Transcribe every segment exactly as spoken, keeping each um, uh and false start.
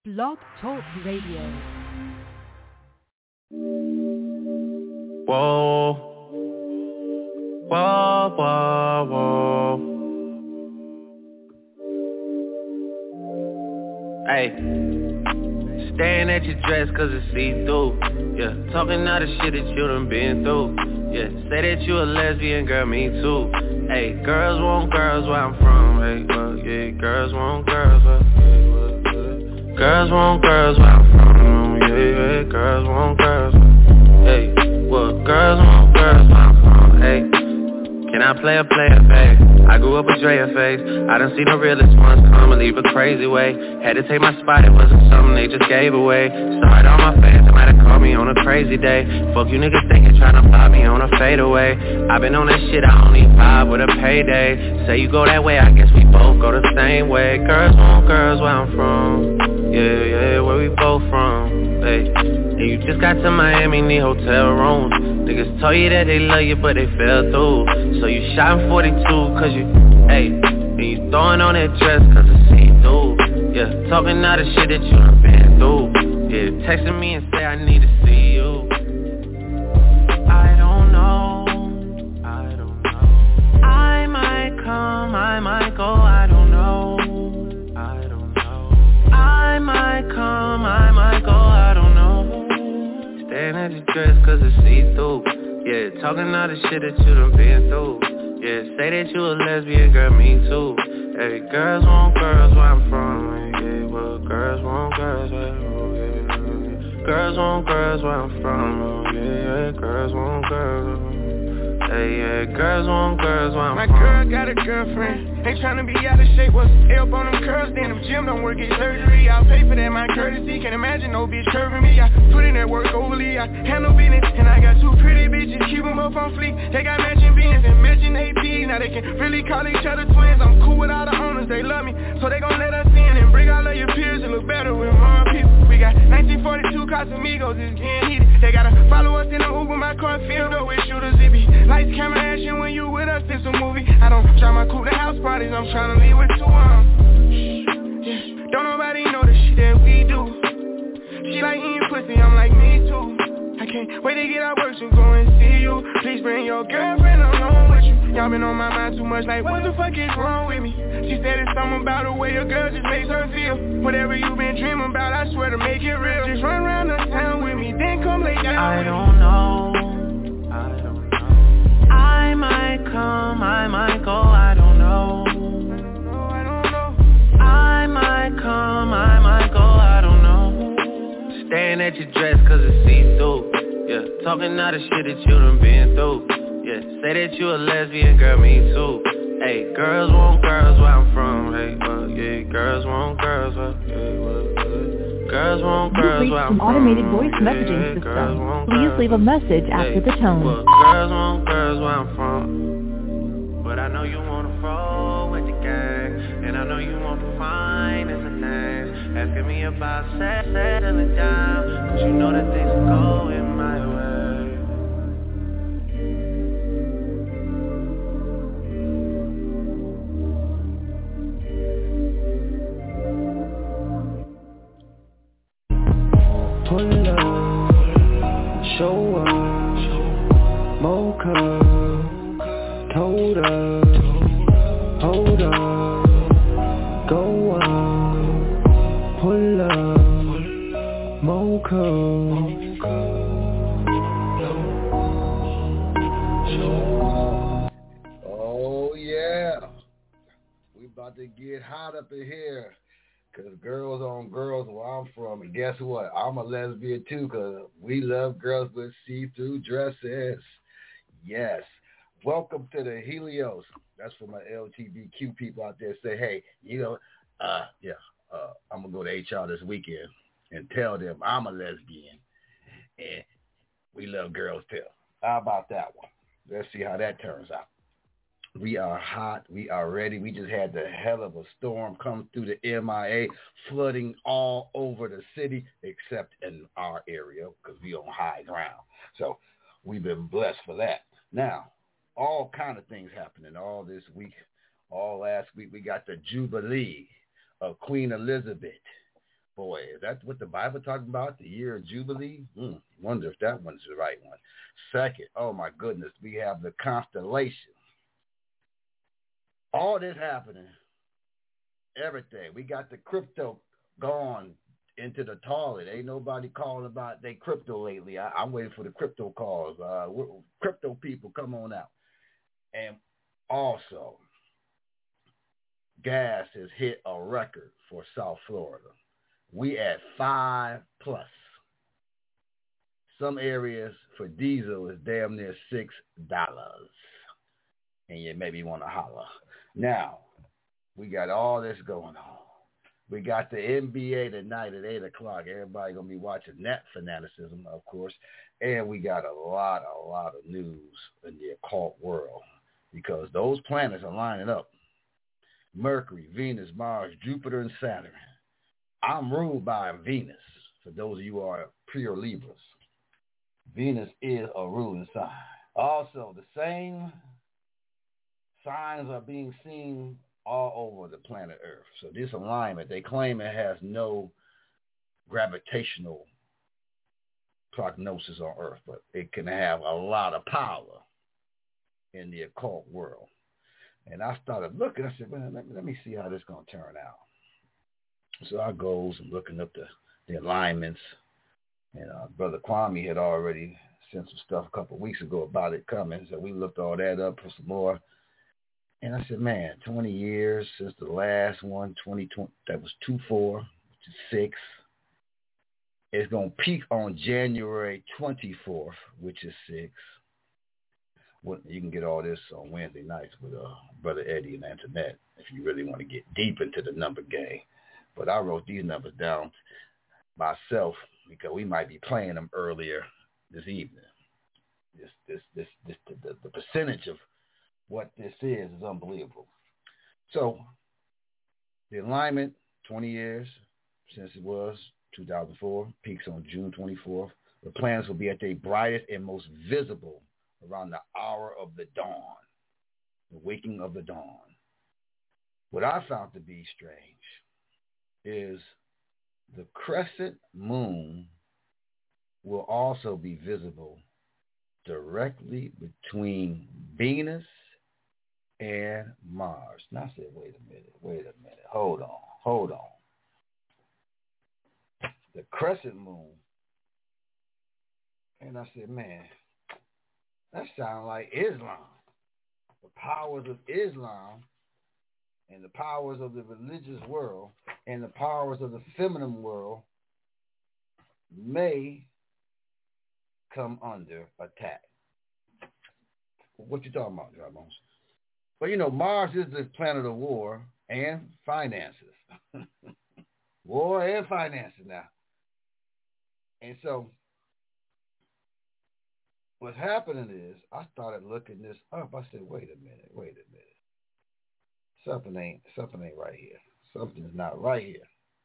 Blog Talk Radio. Whoa, whoa, whoa, whoa. Hey, staring at your dress cause it's see-through. Yeah, talking all the shit that you done been through. Yeah, say that you a lesbian, girl, me too. Hey, girls want girls where I'm from. Hey, well, yeah, girls want girls where, yeah, well, yeah. Girls want girls where I'm from. Yeah, yeah, girls want girls where, hey, well, girls want girls where I'm from. Hey, can I play a player face? I grew up with Drea face. I done seen the realest ones come and leave a crazy way. Had to take my spot, it wasn't something they just gave away. Sorry to all my fans, they might have called me on a crazy day. Fuck you niggas thinking tryna block me on a fadeaway. I been on that shit, I only vibe with a payday. Say you go that way, I guess we both go the same way. Girls want girls where I'm from. Yeah, yeah, where we both from. Hey, and you just got to Miami, need hotel rooms. Niggas told you that they love you, but they fell through. So you shot in forty-two, cause you, hey, and you throwing on that dress, cause it's see-through. Yeah, talking all the shit that you done been through. Yeah, texting me and say I need to see you. I don't know, I don't know. I might come, I might go, I don't know. I don't know. I might come, I might go, I don't know. Staring at your dress cause it's see-through. Yeah, talking all the shit that you done been through. Yeah, say that you a lesbian, girl, me too. Hey, girls want girls where I'm from. Yeah, well, girls want girls where I'm from. Yeah, girls want girls where I'm from. Yeah, girls want girls. Hey, yeah, girls want girls where I'm My from. My girl got a girlfriend. Ain't tryna be out of shape. What's help on them curls? Then them gym don't work, get surgery. I'll pay for that, my courtesy. Can't imagine no bitch curving me. I put in that work overly. I handle business. And I got two pretty bitches. Keep them up on fleek. They got matching beans and matching A Ps. Now they can really call each other twins. I'm cool with all the owners. They love me. So they gon' let us in and bring all of your peers and look better with more people. We got nineteen forty-two Casamigos. It's getting heated. They gotta follow us in the Uber. My car filled up with shooters. It be lights, camera, action when you with us. It's a movie. I don't try my cool to house parties. I'm tryna leave with two arms. Yeah. Don't nobody know the shit that we do. She like eating pussy. I'm like me too. I can't wait to get out work, so go and see you. Please bring your girlfriend along with you. Y'all been on my mind too much, like what the fuck is wrong with me? She said it's something about the way a girl just makes her feel. Whatever you been dreaming about, I swear to make it real. Just run around the town with me, then come lay down I with don't me. know, I don't know. I might come, I might go, I don't know. I don't know, I don't know. I might come, I might go, I don't know. Staring at your dress cause it's see-through. Yeah, talking all the shit that you done been through. Yeah, say that you a lesbian, girl, me too. Hey, girls want girls where I'm from. Hey, well, yeah, girls want girls where, yeah, well, yeah. Girls want girls where I'm from. You've reached an automated voice yeah, messaging yeah, system. Please leave a message after hey, the tone. well, girls want girls where I'm from. But I know you wanna roll with the gang. And I know you want to find as a thing. Asking me about set, settling down. Cause you know that things are going my way. Pull up, show up, mocha, told up, hold up, go up, pull up, mocha. Oh yeah, we about to get hot up in here. Cause girls on girls where I'm from, and guess what? I'm a lesbian too, cause we love girls with see-through dresses. Yes. Welcome to the Helios. That's for my L G B T Q people out there. Say, hey, you know, uh, yeah, uh, I'm gonna go to H R this weekend and tell them I'm a lesbian, and we love girls too. How about that one? Let's see how that turns out. We are hot. We are ready. We just had the hell of a storm come through the M I A, flooding all over the city, except in our area because we on high ground. So we've been blessed for that. Now, all kind of things happening all this week. All last week we got the Jubilee of Queen Elizabeth. Boy, is that what the Bible talking about? The year of Jubilee? Hmm. Wonder if that one's the right one. Second, oh my goodness, we have the constellation. All this happening, everything. We got the crypto gone into the toilet. Ain't nobody calling about they crypto lately. I, I'm waiting for the crypto calls. Uh, crypto people, come on out. And also, gas has hit a record for South Florida. We at five plus. Some areas for diesel is damn near six dollars. And you maybe want to holler. Now, we got all this going on. We got the N B A tonight at eight o'clock. Everybody going to be watching that fanaticism, of course. And we got a lot, a lot of news in the occult world because those planets are lining up. Mercury, Venus, Mars, Jupiter, and Saturn. I'm ruled by Venus, for those of you who are pure Libras. Venus is a ruling sign. Also, the same signs are being seen all over the planet Earth. So this alignment, they claim it has no gravitational prognosis on Earth, but it can have a lot of power in the occult world. And I started looking, I said, well, let me, let me see how this is going to turn out. So I goes and looking up the, the alignments. And uh, Brother Kwame had already sent some stuff a couple of weeks ago about it coming. So we looked all that up for some more. And I said, man, twenty years since the last one, twenty twenty, that was two four, which is six. It's going to peak on January twenty-fourth, which is six. Well, you can get all this on Wednesday nights with uh, Brother Eddie and Antoinette if you really want to get deep into the number game. But I wrote these numbers down myself because we might be playing them earlier this evening. This, this, this, this, the, the percentage of what this is is unbelievable. So the alignment, twenty years since it was two thousand four, peaks on June twenty-fourth. The planets will be at their brightest and most visible around the hour of the dawn, the waking of the dawn. What I found to be strange is the crescent moon will also be visible directly between Venus and Mars. Now I said, wait a minute, wait a minute, hold on, hold on. The crescent moon, and I said, man, that sounds like Islam. The powers of Islam and the powers of the religious world and the powers of the feminine world may come under attack. What you talking about, Dry Bones? Well, you know, Mars is the planet of war and finances. War and finances now. And so what's happening is I started looking this up. I said, wait a minute, wait a minute. Something ain't something ain't right here. Something's not right here.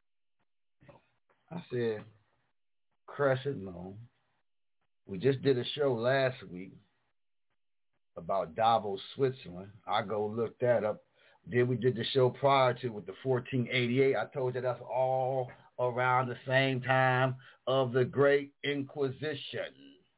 I said, crescent moon. We just did a show last week about Davos, Switzerland. I go look that up. Then we did the show prior to with the fourteen eighty-eight. I told you that's all around the same time of the Great Inquisition.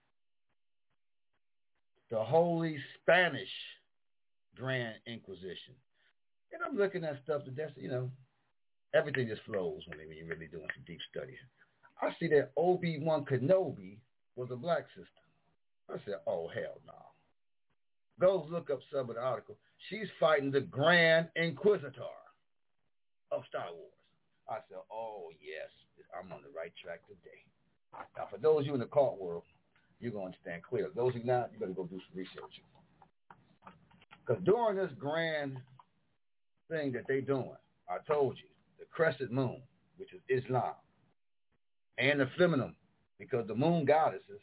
The Holy Spanish Grand Inquisition. And I'm looking at stuff that that's, you know, everything just flows when you're really doing some deep study. I see that Obi-Wan Kenobi was a black sister. I said, oh, hell no. Go look up some of the article. She's fighting the Grand Inquisitor of Star Wars. I said, oh, yes, I'm on the right track today. Now, for those of you in the cult world, you're going to understand clearly. Those of you not, you better go do some research. Because during this grand thing that they're doing, I told you, the crescent moon, which is Islam, and the feminine, because the moon goddesses,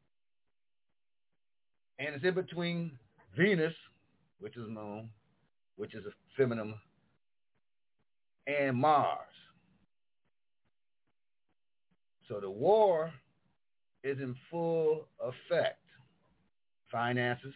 and it's in between Venus, which is moon, which is a feminine, and Mars. So the war is in full effect. Finances,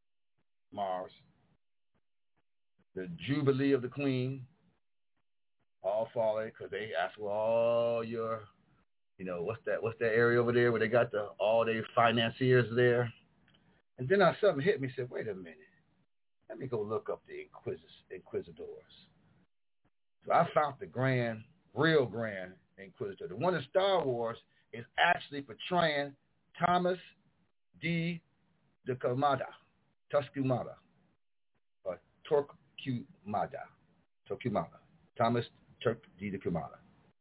Mars. The Jubilee of the Queen, all following because they ask for all your, you know, what's that? What's that area over there where they got the all their financiers there? And then I something hit me. Said, wait a minute, let me go look up the Inquis- Inquisitors. So I found the Grand, real Grand Inquisitor. The one in Star Wars is actually portraying Thomas D. Torquemada, Torquemada, or Torquemada, Torquemada, Thomas Turk D. Torquemada.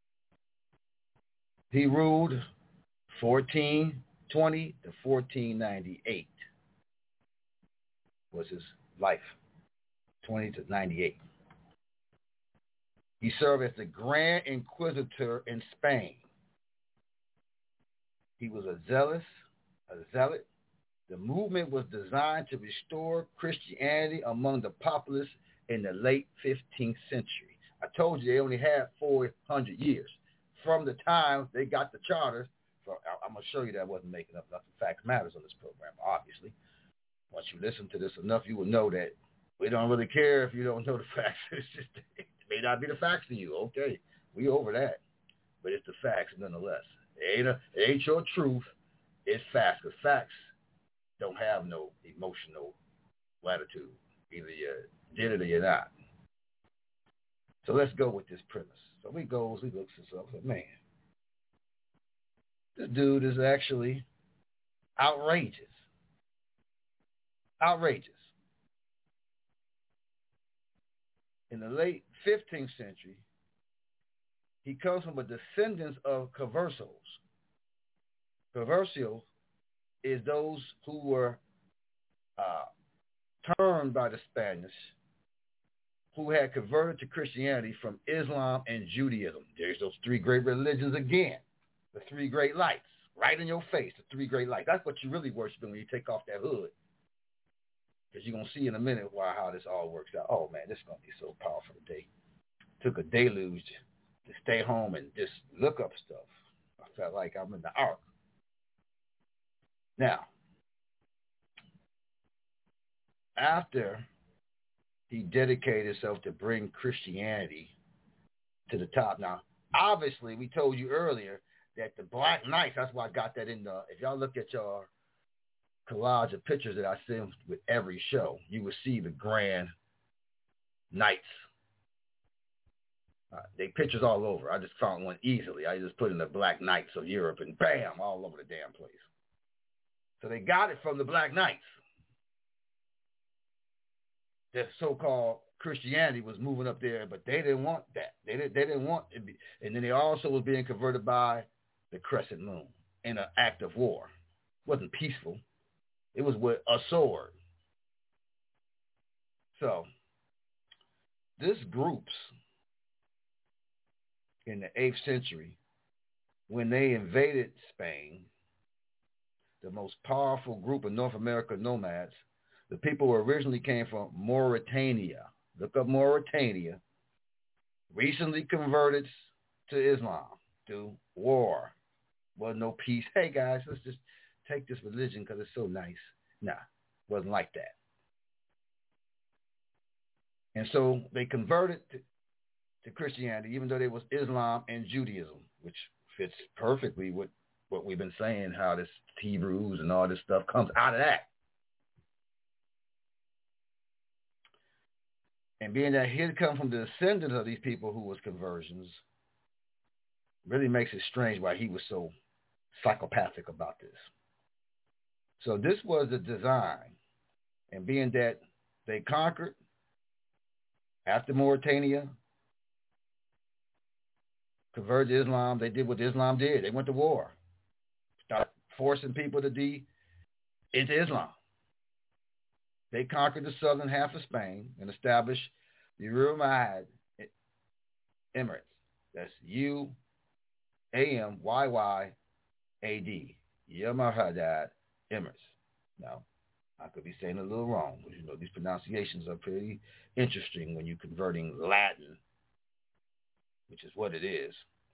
He ruled fourteen twenty to fourteen ninety-eight was his life, twenty to ninety-eight. He served as the Grand Inquisitor in Spain. He was a zealous, a zealot. The movement was designed to restore Christianity among the populace in the late fifteenth century. I told you they only had four hundred years. From the time they got the charters, so I'm going to show you that I wasn't making up nothing. Facts matters on this program, obviously. Once you listen to this enough, you will know that we don't really care if you don't know the facts. It's just, it may not be the facts to you. Okay, we over that. But it's the facts nonetheless. It ain't, a, it ain't your truth. It's facts. Because facts don't have no emotional latitude. Either you did it or you're not. So let's go with this premise. So he goes, he looks this up, and man, this dude is actually outrageous. Outrageous. In the late fifteenth century, he comes from a descendant of conversos. Conversos is those who were uh, turned by the Spanish, who had converted to Christianity from Islam and Judaism. There's those three great religions again, the three great lights, right in your face, the three great lights. That's what you really worshiping when you take off that hood. Because you're going to see in a minute why how this all works out. Oh, man, this is going to be so powerful today. Took a deluge to stay home and just look up stuff. I felt like I'm in the ark. Now, after he dedicated himself to bring Christianity to the top. Now, obviously, we told you earlier that the Black Knights, that's why I got that in the, if y'all look at your collage of pictures that I send with every show, you will see the Grand Knights. Uh, they pictures all over. I just found one easily. I just put in the Black Knights of Europe and bam, all over the damn place. So they got it from the Black Knights. The so-called Christianity was moving up there, but they didn't want that. They didn't, they didn't want it. Be, and then they also was being converted by the Crescent Moon in an act of war. It wasn't peaceful. It was with a sword. So this groups in the eighth century, when they invaded Spain, the most powerful group of North American nomads, the people who originally came from Mauritania. Look up Mauritania. Recently converted to Islam through war. Wasn't no peace. Hey, guys, let's just take this religion because it's so nice. Nah, wasn't like that. And so they converted to, to Christianity, even though there was Islam and Judaism, which fits perfectly with what we've been saying, how this Hebrews and all this stuff comes out of that. And being that he had come from the descendants of these people who was conversions, really makes it strange why he was so psychopathic about this. So this was the design. And being that they conquered after Mauritania, converted to Islam, they did what Islam did. They went to war. Started forcing people to be into Islam. They conquered the southern half of Spain and established the Umayyad Emirates. That's U A M Y Y A D. Umayyad Emirates. Now, I could be saying it a little wrong, but you know, these pronunciations are pretty interesting when you're converting Latin, which is what it is.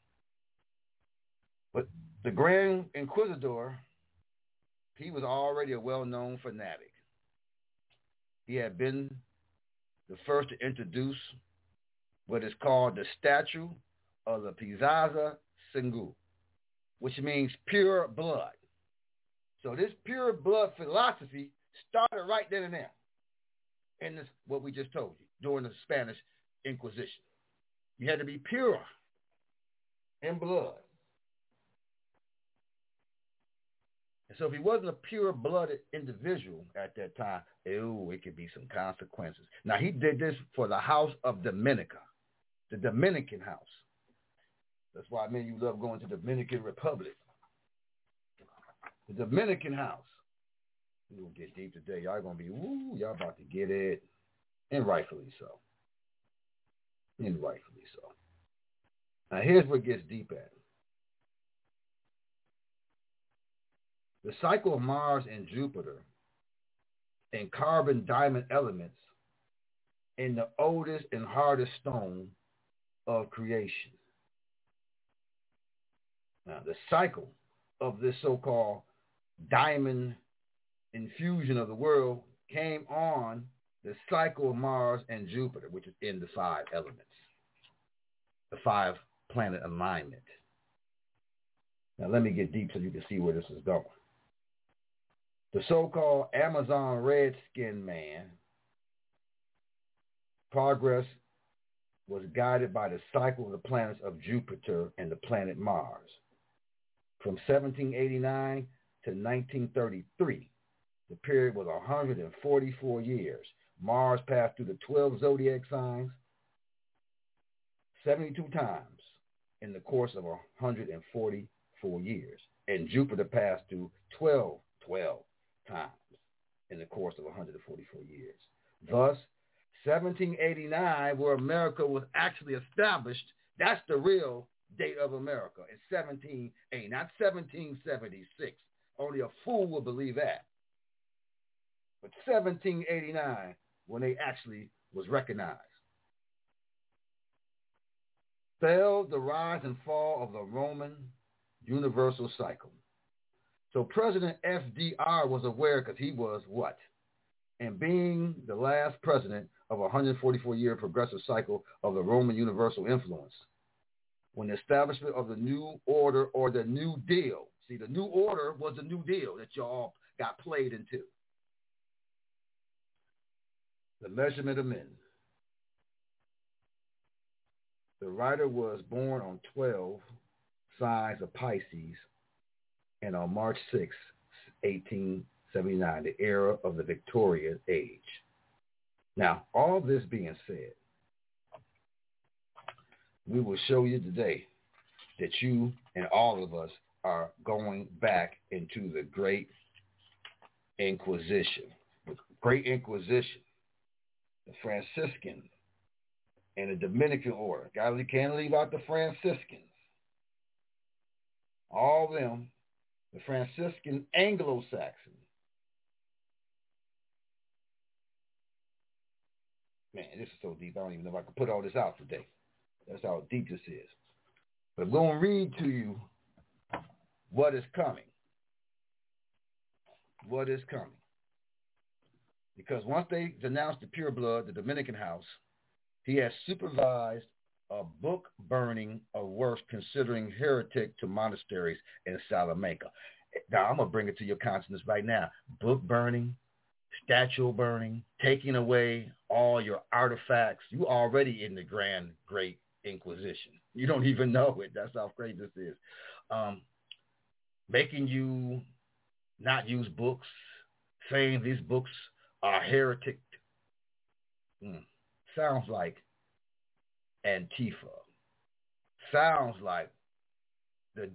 But the Grand Inquisitor, he was already a well-known fanatic. He had been the first to introduce what is called the statue of the Piazza Sengu, which means pure blood. So this pure blood philosophy started right then and there. And this what we just told you during the Spanish Inquisition. You had to be pure in blood. And so if he wasn't a pure-blooded individual at that time, ew, it could be some consequences. Now, he did this for the house of Dominica, the Dominican house. That's why many of you love going to the Dominican Republic. The Dominican house. We're going to get deep today. Y'all going to be, woo, y'all about to get it. And rightfully so. And rightfully so. Now, here's what gets deep at. The cycle of Mars and Jupiter and carbon diamond elements in the oldest and hardest stone of creation. Now, the cycle of this so-called diamond infusion of the world came on the cycle of Mars and Jupiter, which is in the five elements, the five planet alignment. Now, let me get deep so you can see where this is going. The so-called Amazon Redskin Man progress was guided by the cycle of the planets of Jupiter and the planet Mars. From seventeen eighty-nine to nineteen thirty-three, the period was one hundred forty-four years. Mars passed through the twelve zodiac signs seventy-two times in the course of one hundred forty-four years. And Jupiter passed through twelve, twelve times in the course of one hundred forty-four years. Thus, seventeen eighty-nine, where America was actually established, that's the real date of America. It's seventeen eighty, not seventeen seventy-six. Only a fool will believe that. But seventeen eighty-nine, when they actually was recognized. Fell the rise and fall of the Roman universal cycle. So President F D R was aware because he was what? And being the last president of a one hundred forty-four year progressive cycle of the Roman universal influence, when the establishment of the New Order or the New Deal, see, the New Order was the New Deal that y'all got played into. The measurement of men. The writer was born on twelve signs of Pisces, and on March sixth, eighteen seventy-nine, the era of the Victorian age. Now, all this being said, we will show you today that you and all of us are going back into the Great Inquisition. The Great Inquisition, the Franciscan and the Dominican order. God, we can't leave out the Franciscans. All of them, the Franciscan Anglo-Saxon. Man, this is so deep. I don't even know if I can put all this out today. That's how deep this is. But I'm going to read to you what is coming. What is coming. Because once they denounced the pure blood, the Dominican house, he has supervised a book burning of works considering heretic to monasteries in Salamanca. Now, I'm going to bring it to your consciousness right now. Book burning, statue burning, taking away all your artifacts. You already in the Grand Great Inquisition. You don't even know it. That's how crazy this is. Um, making you not use books, saying these books are heretic. Mm. Sounds like Antifa. Sounds like the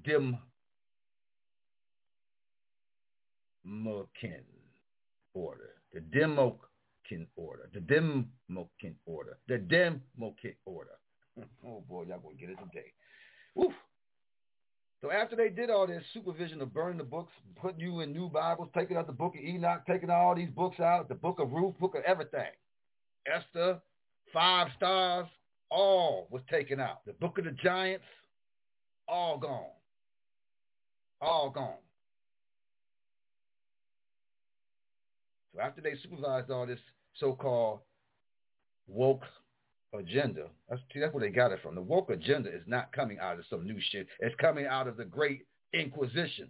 Demokin order. The Demokin order. The Demokin order. The Demokin order. Oh boy, y'all gonna get it today. Woof. So after they did all this supervision of burning the books, putting you in new Bibles, taking out the book of Enoch, taking all these books out, the book of Ruth, book of everything, Esther, five stars, all was taken out. The book of the giants, all gone. All gone. So after they supervised all this so-called woke agenda, that's, that's where they got it from. The woke agenda is not coming out of some new shit. It's coming out of the Great Inquisition.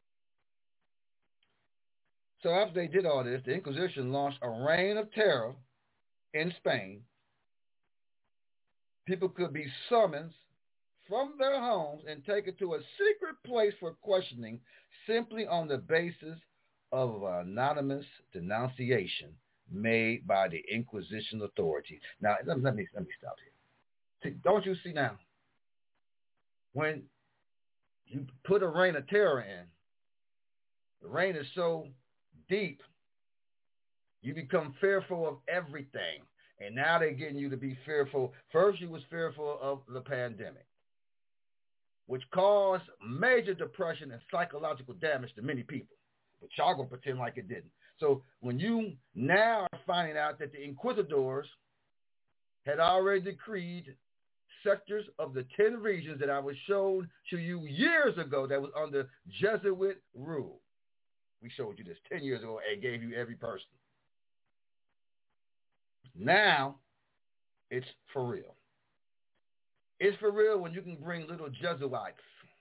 So after they did all this, the Inquisition launched a reign of terror in Spain. People could be summoned from their homes and taken to a secret place for questioning simply on the basis of an anonymous denunciation made by the Inquisition authorities. Now, let me, let me, let me stop here. See, don't you see now? When you put a reign of terror in, the reign is so deep, you become fearful of everything. And now they're getting you to be fearful. First, you was fearful of the pandemic, which caused major depression and psychological damage to many people. But y'all going to pretend like it didn't. So when you now are finding out that the Inquisitors had already decreed sectors of the ten regions that I was shown to you years ago that was under Jesuit rule. We showed you this ten years ago and gave you every person. Now, it's for real. It's for real when you can bring little Jesuits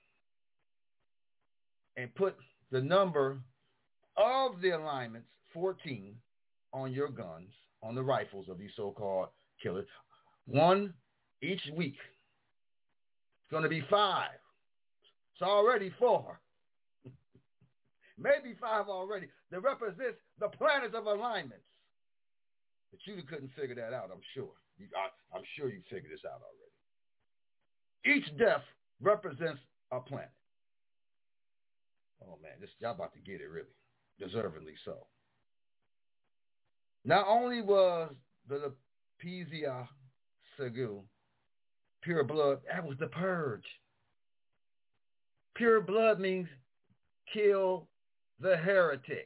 and put the number of the alignments, fourteen, on your guns, on the rifles of these so-called killers. One each week. It's going to be five. It's already four. Maybe five already. That represents the planets of alignments. But you couldn't figure that out, I'm sure. You, I, I'm sure you figured this out already. Each death represents a planet. Oh, man, this y'all about to get it, really. Deservedly so. Not only was the Lepizia Segun pure blood, that was the purge. Pure blood means kill the heretics.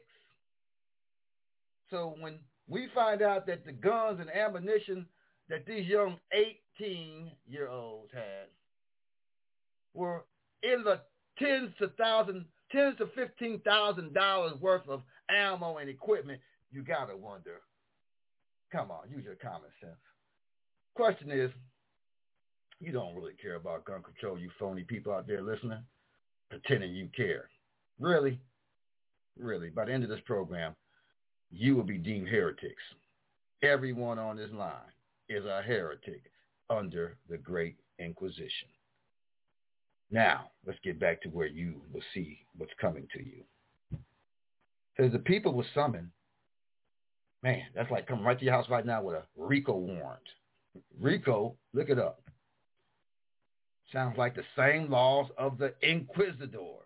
So when we find out that the guns and ammunition that these young eighteen-year-olds had were in the tens to thousands, tens to fifteen thousand dollars worth of ammo and equipment, you gotta wonder. Come on, use your common sense. Question is, you don't really care about gun control, you phony people out there listening, pretending you care. Really? Really? By the end of this program, you will be deemed heretics. Everyone on this line is a heretic under the Great Inquisition. Now, let's get back to where you will see what's coming to you. Because the people were summoned. Man, that's like coming right to your house right now with a RICO warrant. RICO, look it up. Sounds like the same laws of the Inquisitors.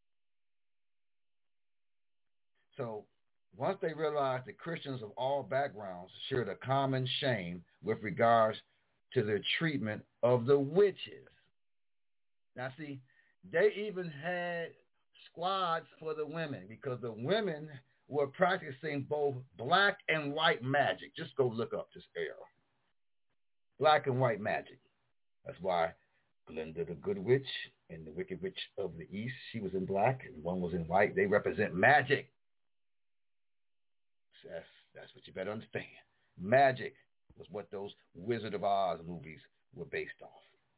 So once they realized that Christians of all backgrounds shared a common shame with regards to their treatment of the witches. Now, see, they even had squads for the women because the women were practicing both black and white magic. Just go look up this era. Black and white magic. That's why Glinda the Good Witch and the Wicked Witch of the East, she was in black and one was in white. They represent magic. That's, that's what you better understand. Magic was what those Wizard of Oz movies were based off.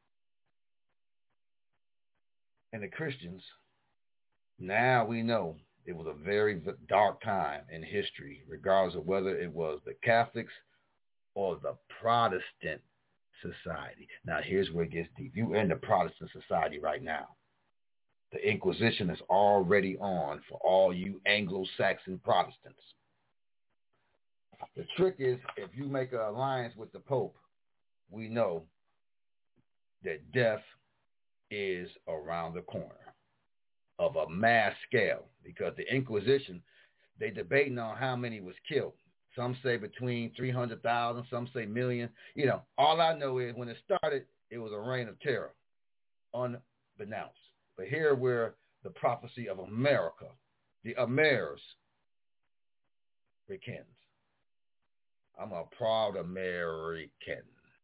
And the Christians, now we know it was a very dark time in history, regardless of whether it was the Catholics or the Protestant society. Now, here's where it gets deep. You're in the Protestant society right now. The Inquisition is already on for all you Anglo-Saxon Protestants. The trick is, if you make an alliance with the Pope, we know that death is around the corner of a mass scale, because the Inquisition, they debating on how many was killed. Some say between three hundred thousand, some say million. You know, all I know is when it started, it was a reign of terror, unbeknownst. But here where the prophecy of America, the Amers, begins. I'm a proud American.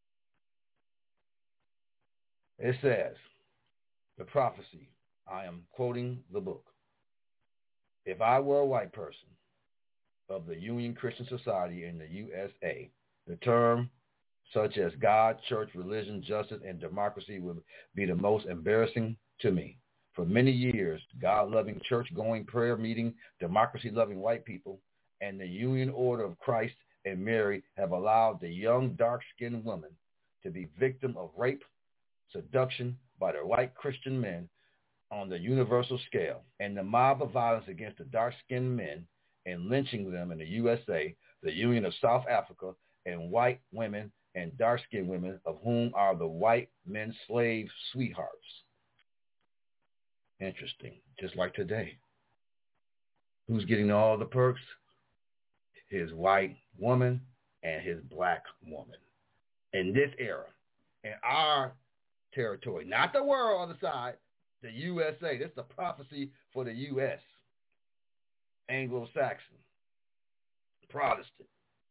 It says, the prophecy, I am quoting the book. If I were a white person of the Union Christian Society in the U S A, the term such as God, church, religion, justice, and democracy would be the most embarrassing to me. For many years, God-loving, church-going, prayer-meeting, democracy-loving white people and the Union Order of Christ and Mary have allowed the young, dark-skinned women to be victim of rape, seduction by their white Christian men on the universal scale, and the mob of violence against the dark-skinned men and lynching them in the U S A, the Union of South Africa, and white women and dark-skinned women, of whom are the white men's slave sweethearts. Interesting, just like today. Who's getting all the perks? His white woman and his black woman. In this era, in our territory, not the world on the side, the U S A. This is the prophecy for the U S Anglo-Saxon, Protestant.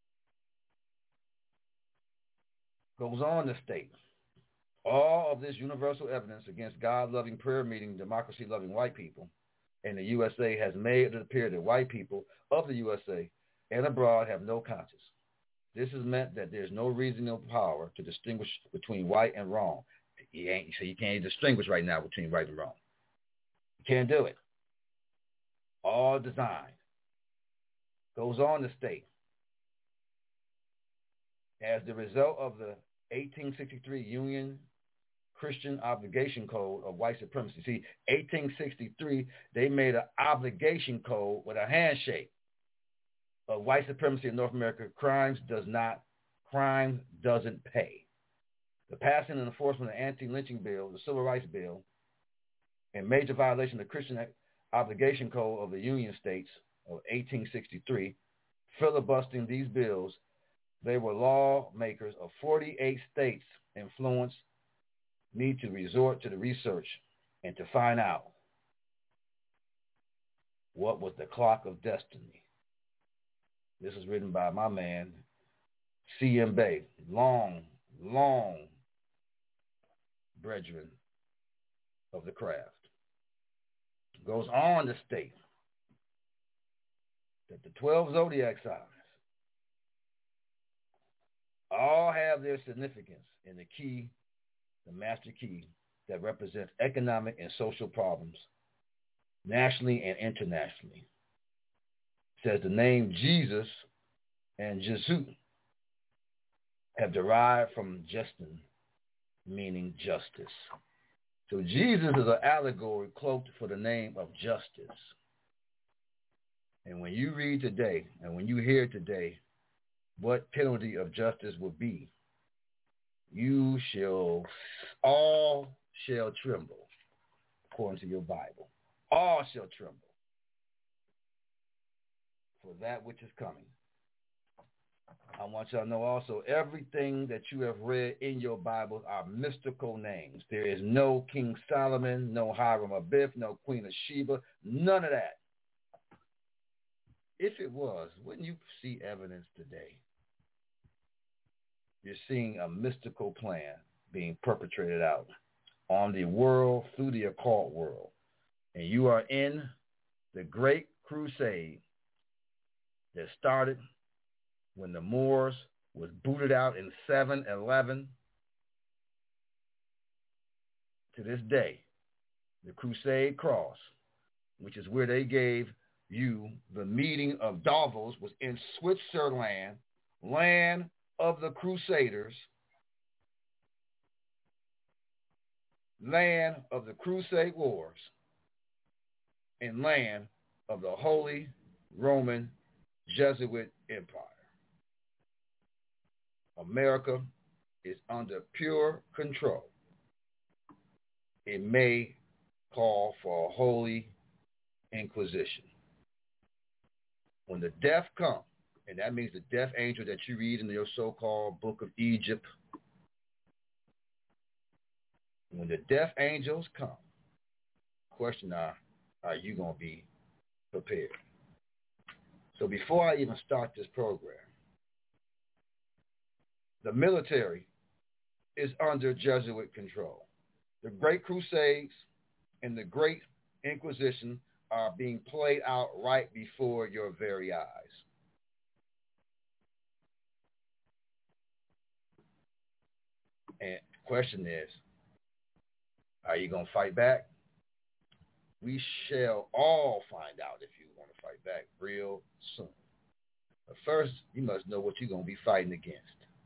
Goes on to state, all of this universal evidence against God-loving, prayer-meeting, democracy-loving white people in the U S A has made it appear that white people of the U S A and abroad have no conscience. This has meant that there's no reasonable power to distinguish between right and wrong. You ain't, so you can't distinguish right now between right and wrong. You can't do it. All designed. Goes on to state, as the result of the eighteen sixty-three Union Christian Obligation Code of White Supremacy. See, eighteen sixty-three, they made an obligation code with a handshake of white supremacy in North America. Crimes does not, crime doesn't pay. The passing and enforcement of the anti-lynching bill, the Civil Rights Bill, and major violation of the Christian Obligation Code of the Union States of eighteen sixty-three, filibustering these bills, they were lawmakers of forty-eight states influenced me to resort to the research and to find out what was the clock of destiny. This is written by my man, C M Bay, long, long brethren of the craft. Goes on to state that the twelve zodiac signs all have their significance in the key, the master key, that represents economic and social problems nationally and internationally. It says the name Jesus and Jesus have derived from Justin, meaning justice. So Jesus is an allegory cloaked for the name of justice. And when you read today, and when you hear today, what penalty of justice will be, you shall, all shall tremble, according to your Bible. All shall tremble for that which is coming. I want y'all to know also, everything that you have read in your Bibles are mystical names. There is no King Solomon, no Hiram Abiff, no Queen of Sheba, none of that. If it was, wouldn't you see evidence today? You're seeing a mystical plan being perpetrated out on the world through the occult world. And you are in the great crusade that started when the Moors was booted out in seven eleven. To this day, the Crusade Cross, which is where they gave you the meeting of Davos, was in Switzerland, land of the Crusaders, land of the Crusade Wars, and land of the Holy Roman Jesuit Empire. America is under pure control. It may call for a holy inquisition. When the death comes, and that means the death angel that you read in your so-called book of Egypt, when the death angels come, question are, are you going to be prepared? So before I even start this program, the military is under Jesuit control. The Great Crusades and the Great Inquisition are being played out right before your very eyes. And the question is, are you going to fight back? We shall all find out if you want to fight back real soon. But first, you must know what you're going to be fighting against.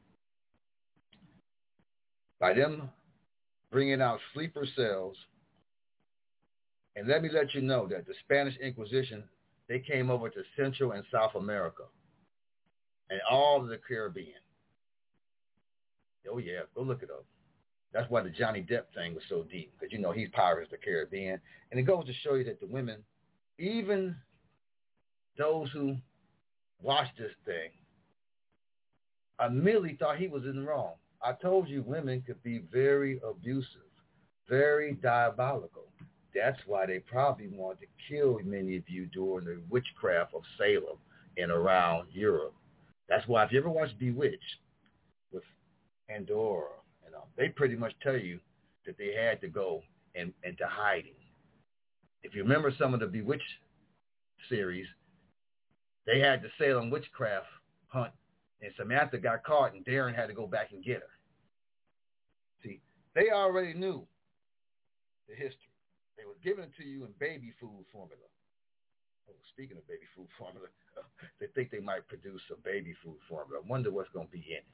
By them bringing out sleeper cells, and let me let you know that the Spanish Inquisition, they came over to Central and South America and all of the Caribbean. Oh, yeah, go look it up. That's why the Johnny Depp thing was so deep, because, you know, he's Pirates of the Caribbean. And it goes to show you that the women, even those who watched this thing, immediately thought he was in the wrong. I told you women could be very abusive, very diabolical. That's why they probably wanted to kill many of you during the witchcraft of Salem and around Europe. That's why if you ever watch Bewitched with Andorra, you know, they pretty much tell you that they had to go in, into hiding. If you remember some of the Bewitched series, they had the Salem witchcraft hunt, and Samantha got caught, and Darren had to go back and get her. See, they already knew the history. They were giving it to you in baby food formula. Oh, speaking of baby food formula, they think they might produce a baby food formula. I wonder what's going to be in it.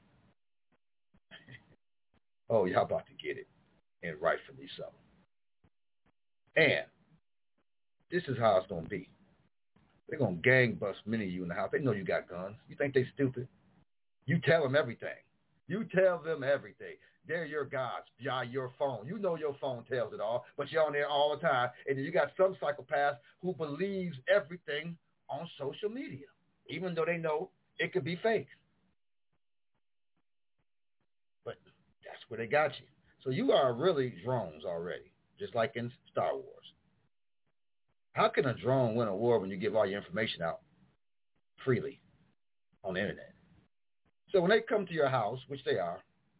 Oh, y'all about to get it, and rightfully so. And this is how it's going to be. They're going to gang bust many of you in the house. They know you got guns. You think they stupid? You tell them everything. You tell them everything. They're your gods via your phone. You know your phone tells it all, but you're on there all the time. And then you got some psychopath who believes everything on social media, even though they know it could be fake. But that's where they got you. So you are really drones already, just like in Star Wars. How can a drone win a war when you give all your information out freely on the internet? So when they come to your house, which they are,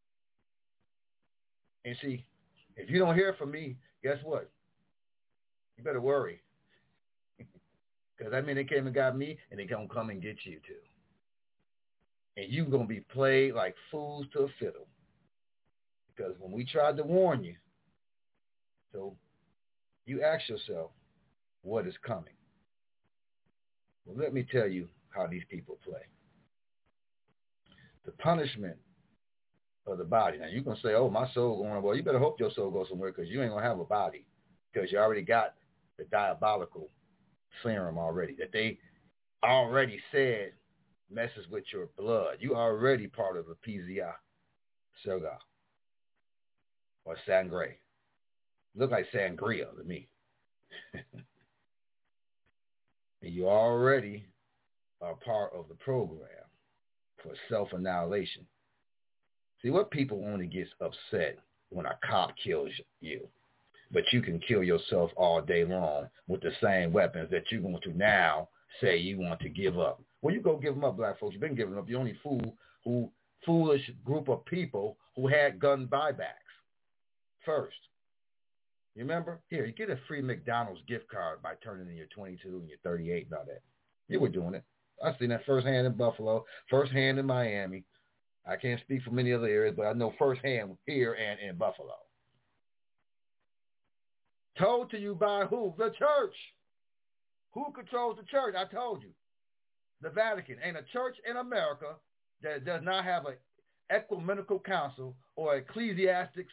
and see, if you don't hear from me, guess what? You better worry. Because that means they came and got me, and they're going to come and get you too. And you're going to be played like fools to a fiddle. Because when we tried to warn you, so you ask yourself, what is coming? Well, let me tell you how these people play. The punishment of the body. Now, you're going to say, oh, my soul going, well, you better hope your soul goes somewhere because you ain't going to have a body because you already got the diabolical serum already that they already said messes with your blood. You already part of the P Z I, Serga, or Sangre. Look like Sangria to me. And you already are part of the program for self-annihilation. See, what people only gets upset when a cop kills you, but you can kill yourself all day long with the same weapons that you're going to now say you want to give up. Well, you go give them up, black folks. You've been giving up. You're only fool who foolish group of people who had gun buybacks first. You remember? Here, you get a free McDonald's gift card by turning in your twenty-two and your thirty-eight and all that. You were doing it. I've seen that firsthand in Buffalo, firsthand in Miami. I can't speak for many other areas, but I know firsthand here and in Buffalo. Told to you by who? The church. Who controls the church? I told you. The Vatican. Ain't a church in America that does not have an ecumenical council or ecclesiastics.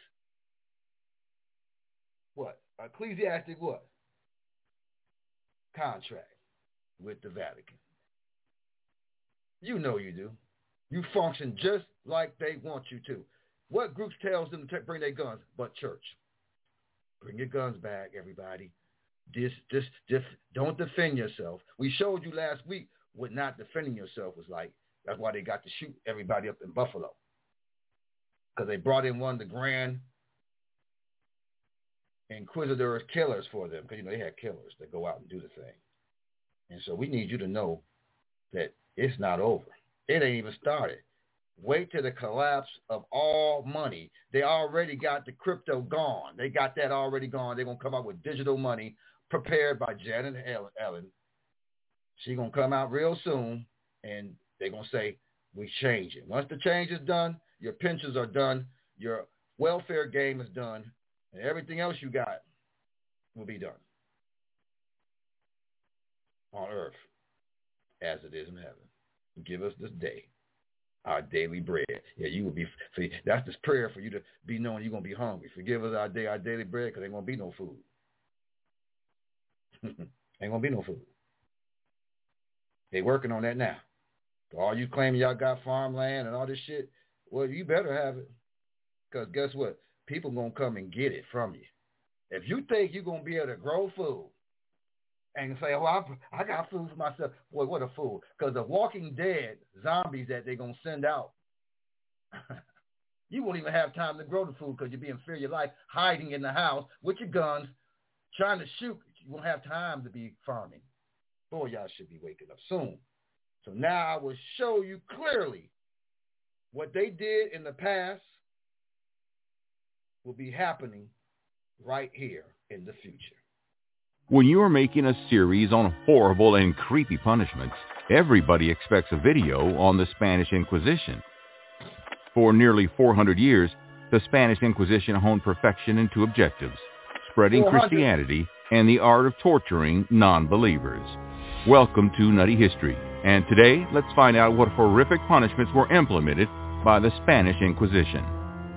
What? Ecclesiastic what? Contract with the Vatican. You know you do. You function just like they want you to. What groups tells them to bring their guns but church? Bring your guns back, everybody. This, this, this, don't defend yourself. We showed you last week what not defending yourself was like. That's why they got to shoot everybody up in Buffalo. Because they brought in one of the grand inquisitors killers for them. Because, you know, they had killers that go out and do the thing. And so we need you to know that it's not over. It ain't even started. Wait till the collapse of all money. They already got the crypto gone. They got that already gone. They're going to come out with digital money prepared by Janet Yellen. She's going to come out real soon, and they're going to say, we change it. Once the change is done, your pensions are done, your welfare game is done, and everything else you got will be done on earth as it is in heaven. Give us this day our daily bread. Yeah, you will be, see, that's this prayer for you to be knowing you're going to be hungry. Forgive us our day, our daily bread, because ain't going to be no food. Ain't going to be no food. They working on that now. All you claiming y'all got farmland and all this shit, well, you better have it. Because guess what? People going to come and get it from you. If you think you're going to be able to grow food and say, oh, I, I got food for myself, boy, what a fool. Because the Walking Dead zombies that they're going to send out, you won't even have time to grow the food because you'll be in fear of your life, hiding in the house with your guns, trying to shoot. You won't have time to be farming. Boy, y'all should be waking up soon. So now I will show you clearly what they did in the past will be happening right here in the future. When you are making a series on horrible and creepy punishments, everybody expects a video on the Spanish Inquisition. For nearly four hundred years, the Spanish Inquisition honed perfection into objectives, spreading Christianity and the art of torturing non-believers. Welcome to Nutty History, and today let's find out what horrific punishments were implemented by the Spanish Inquisition.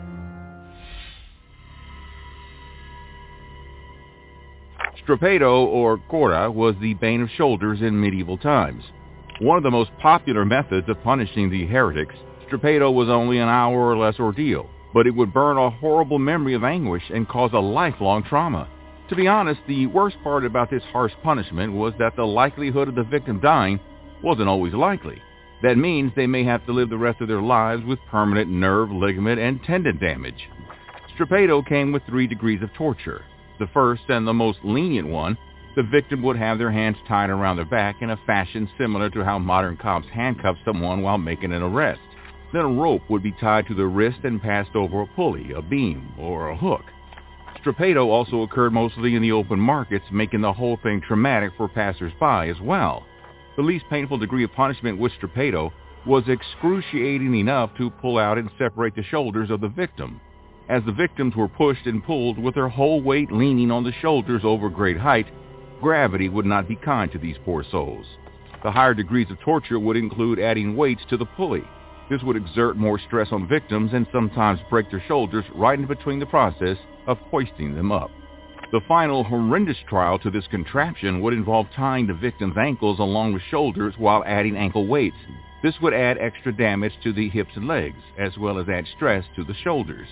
Strappado, or cora, was the bane of shoulders in medieval times. One of the most popular methods of punishing the heretics, strappado was only an hour or less ordeal, but it would burn a horrible memory of anguish and cause a lifelong trauma. To be honest, the worst part about this harsh punishment was that the likelihood of the victim dying wasn't always likely. That means they may have to live the rest of their lives with permanent nerve, ligament, and tendon damage. Strappado came with three degrees of torture. The first and the most lenient one, the victim would have their hands tied around their back in a fashion similar to how modern cops handcuff someone while making an arrest. Then a rope would be tied to the wrist and passed over a pulley, a beam, or a hook. Strappado also occurred mostly in the open markets, making the whole thing traumatic for passers-by as well. The least painful degree of punishment with strappado was excruciating enough to pull out and separate the shoulders of the victim. As the victims were pushed and pulled with their whole weight leaning on the shoulders over great height, gravity would not be kind to these poor souls. The higher degrees of torture would include adding weights to the pulley. This would exert more stress on victims and sometimes break their shoulders right in between the process of hoisting them up. The final horrendous trial to this contraption would involve tying the victim's ankles along with shoulders while adding ankle weights. This would add extra damage to the hips and legs, as well as add stress to the shoulders.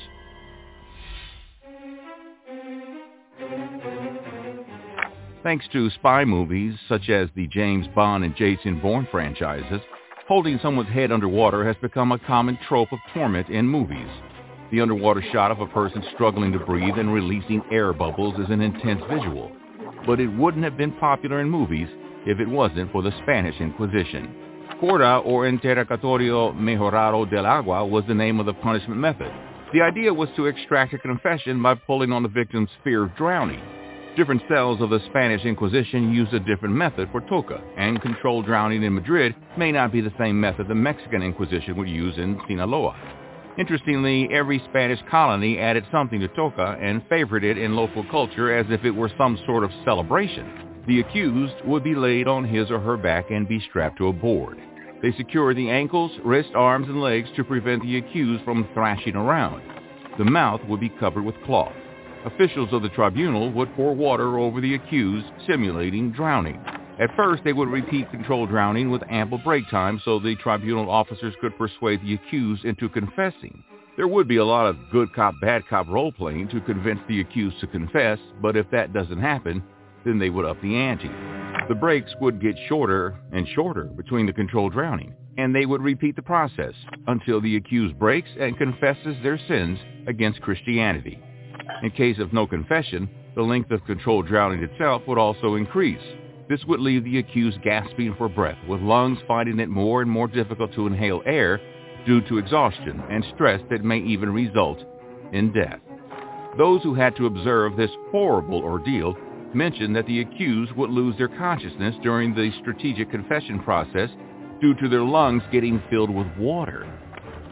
Thanks to spy movies such as the James Bond and Jason Bourne franchises, holding someone's head underwater has become a common trope of torment in movies. The underwater shot of a person struggling to breathe and releasing air bubbles is an intense visual, but it wouldn't have been popular in movies if it wasn't for the Spanish Inquisition. Cora, or Interrogatorio Mejorado del Agua, was the name of the punishment method. The idea was to extract a confession by pulling on the victim's fear of drowning. Different cells of the Spanish Inquisition used a different method for toca, and controlled drowning in Madrid may not be the same method the Mexican Inquisition would use in Sinaloa. Interestingly, every Spanish colony added something to toca and favored it in local culture as if it were some sort of celebration. The accused would be laid on his or her back and be strapped to a board. They secured the ankles, wrists, arms, and legs to prevent the accused from thrashing around. The mouth would be covered with cloth. Officials of the tribunal would pour water over the accused, simulating drowning. At first, they would repeat controlled drowning with ample break time so the tribunal officers could persuade the accused into confessing. There would be a lot of good cop, bad cop role-playing to convince the accused to confess, but if that doesn't happen, then they would up the ante. The breaks would get shorter and shorter between the controlled drowning, and they would repeat the process until the accused breaks and confesses their sins against Christianity. In case of no confession, the length of controlled drowning itself would also increase. This would leave the accused gasping for breath, with lungs finding it more and more difficult to inhale air due to exhaustion and stress that may even result in death. Those who had to observe this horrible ordeal mentioned that the accused would lose their consciousness during the strategic confession process due to their lungs getting filled with water.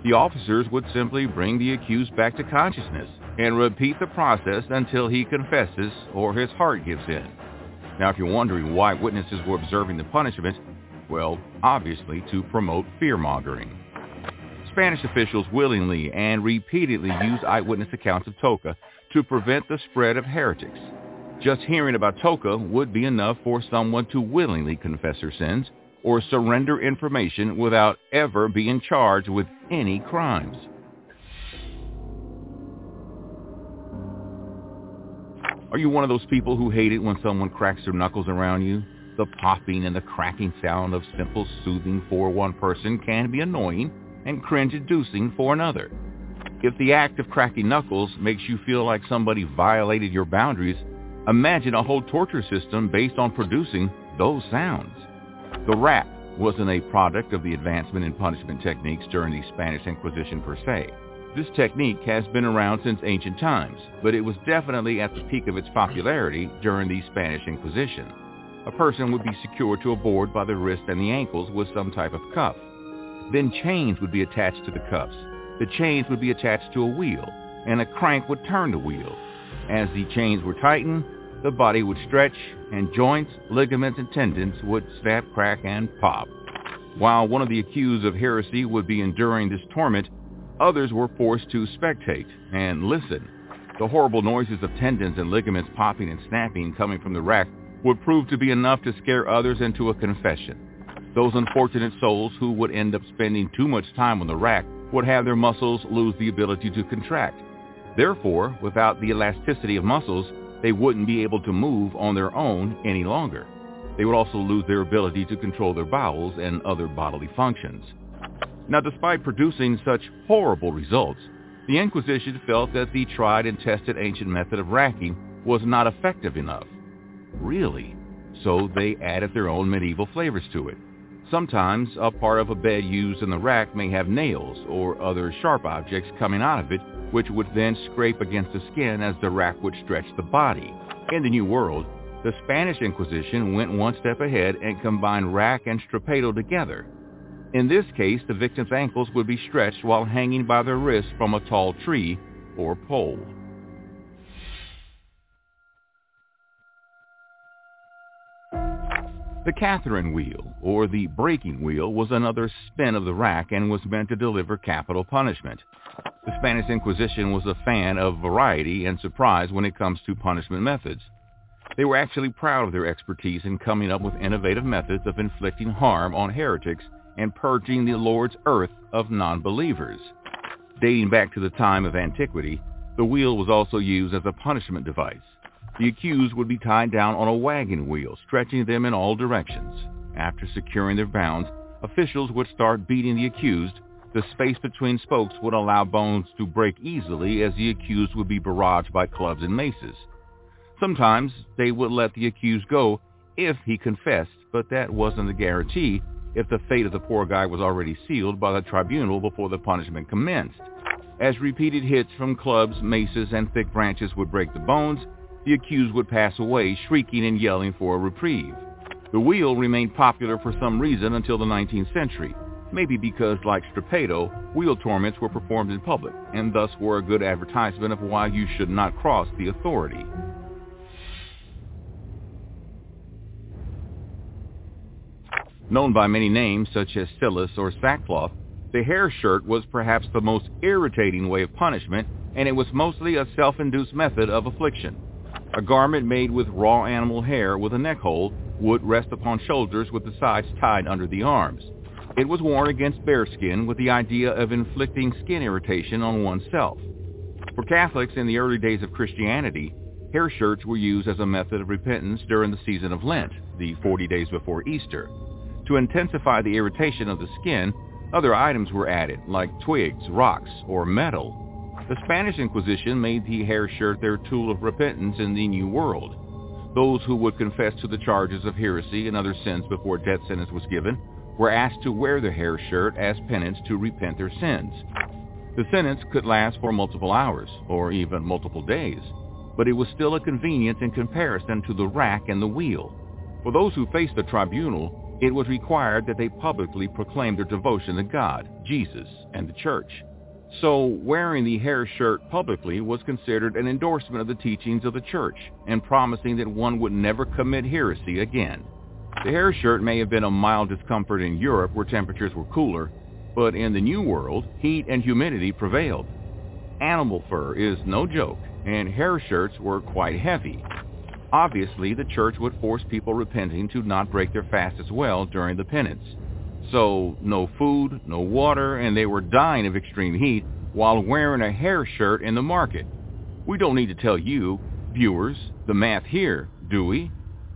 The officers would simply bring the accused back to consciousness and repeat the process until he confesses or his heart gives in. Now, if you're wondering why witnesses were observing the punishment, well, obviously to promote fear-mongering. Spanish officials willingly and repeatedly used eyewitness accounts of Toca to prevent the spread of heretics. Just hearing about Toca would be enough for someone to willingly confess their sins or surrender information without ever being charged with any crimes. Are you one of those people who hate it when someone cracks their knuckles around you? The popping and the cracking sound of simple soothing for one person can be annoying and cringe-inducing for another. If the act of cracking knuckles makes you feel like somebody violated your boundaries, imagine a whole torture system based on producing those sounds. The rack wasn't a product of the advancement in punishment techniques during the Spanish Inquisition per se. This technique has been around since ancient times, but it was definitely at the peak of its popularity during the Spanish Inquisition. A person would be secured to a board by the wrist and the ankles with some type of cuff. Then chains would be attached to the cuffs. The chains would be attached to a wheel, and a crank would turn the wheel. As the chains were tightened, the body would stretch, and joints, ligaments, and tendons would snap, crack, and pop. While one of the accused of heresy would be enduring this torment, others were forced to spectate and listen. The horrible noises of tendons and ligaments popping and snapping coming from the rack would prove to be enough to scare others into a confession. Those unfortunate souls who would end up spending too much time on the rack would have their muscles lose the ability to contract. Therefore, without the elasticity of muscles, they wouldn't be able to move on their own any longer. They would also lose their ability to control their bowels and other bodily functions. Now, despite producing such horrible results, the Inquisition felt that the tried and tested ancient method of racking was not effective enough. Really? So they added their own medieval flavors to it. Sometimes a part of a bed used in the rack may have nails or other sharp objects coming out of it, which would then scrape against the skin as the rack would stretch the body. In the New World, the Spanish Inquisition went one step ahead and combined rack and strappado together. In this case, the victim's ankles would be stretched while hanging by their wrists from a tall tree or pole. The Catherine wheel, or the breaking wheel, was another spin of the rack and was meant to deliver capital punishment. The Spanish Inquisition was a fan of variety and surprise when it comes to punishment methods. They were actually proud of their expertise in coming up with innovative methods of inflicting harm on heretics and purging the Lord's earth of non-believers. Dating back to the time of antiquity, the wheel was also used as a punishment device. The accused would be tied down on a wagon wheel, stretching them in all directions. After securing their bounds, officials would start beating the accused. The space between spokes would allow bones to break easily as the accused would be barraged by clubs and maces. Sometimes they would let the accused go if he confessed, but that wasn't a guarantee if the fate of the poor guy was already sealed by the tribunal before the punishment commenced. As repeated hits from clubs, maces, and thick branches would break the bones, the accused would pass away, shrieking and yelling for a reprieve. The wheel remained popular for some reason until the nineteenth century, maybe because, like strappado, wheel torments were performed in public, and thus were a good advertisement of why you should not cross the authority. Known by many names such as stylus or sackcloth, the hair shirt was perhaps the most irritating way of punishment, and it was mostly a self-induced method of affliction. A garment made with raw animal hair with a neck hole would rest upon shoulders with the sides tied under the arms. It was worn against bare skin with the idea of inflicting skin irritation on oneself. For Catholics in the early days of Christianity, hair shirts were used as a method of repentance during the season of Lent, the forty days before Easter. To intensify the irritation of the skin, other items were added, like twigs, rocks, or metal. The Spanish Inquisition made the hair shirt their tool of repentance in the New World. Those who would confess to the charges of heresy and other sins before death sentence was given were asked to wear the hair shirt as penance to repent their sins. The sentence could last for multiple hours, or even multiple days, but it was still a convenience in comparison to the rack and the wheel. For those who faced the tribunal, it was required that they publicly proclaim their devotion to God, Jesus, and the church. So wearing the hair shirt publicly was considered an endorsement of the teachings of the church and promising that one would never commit heresy again. The hair shirt may have been a mild discomfort in Europe where temperatures were cooler, but in the New World, heat and humidity prevailed. Animal fur is no joke, and hair shirts were quite heavy. Obviously, the church would force people repenting to not break their fast as well during the penance. So, no food, no water, and they were dying of extreme heat while wearing a hair shirt in the market. We don't need to tell you, viewers, the math here, do we?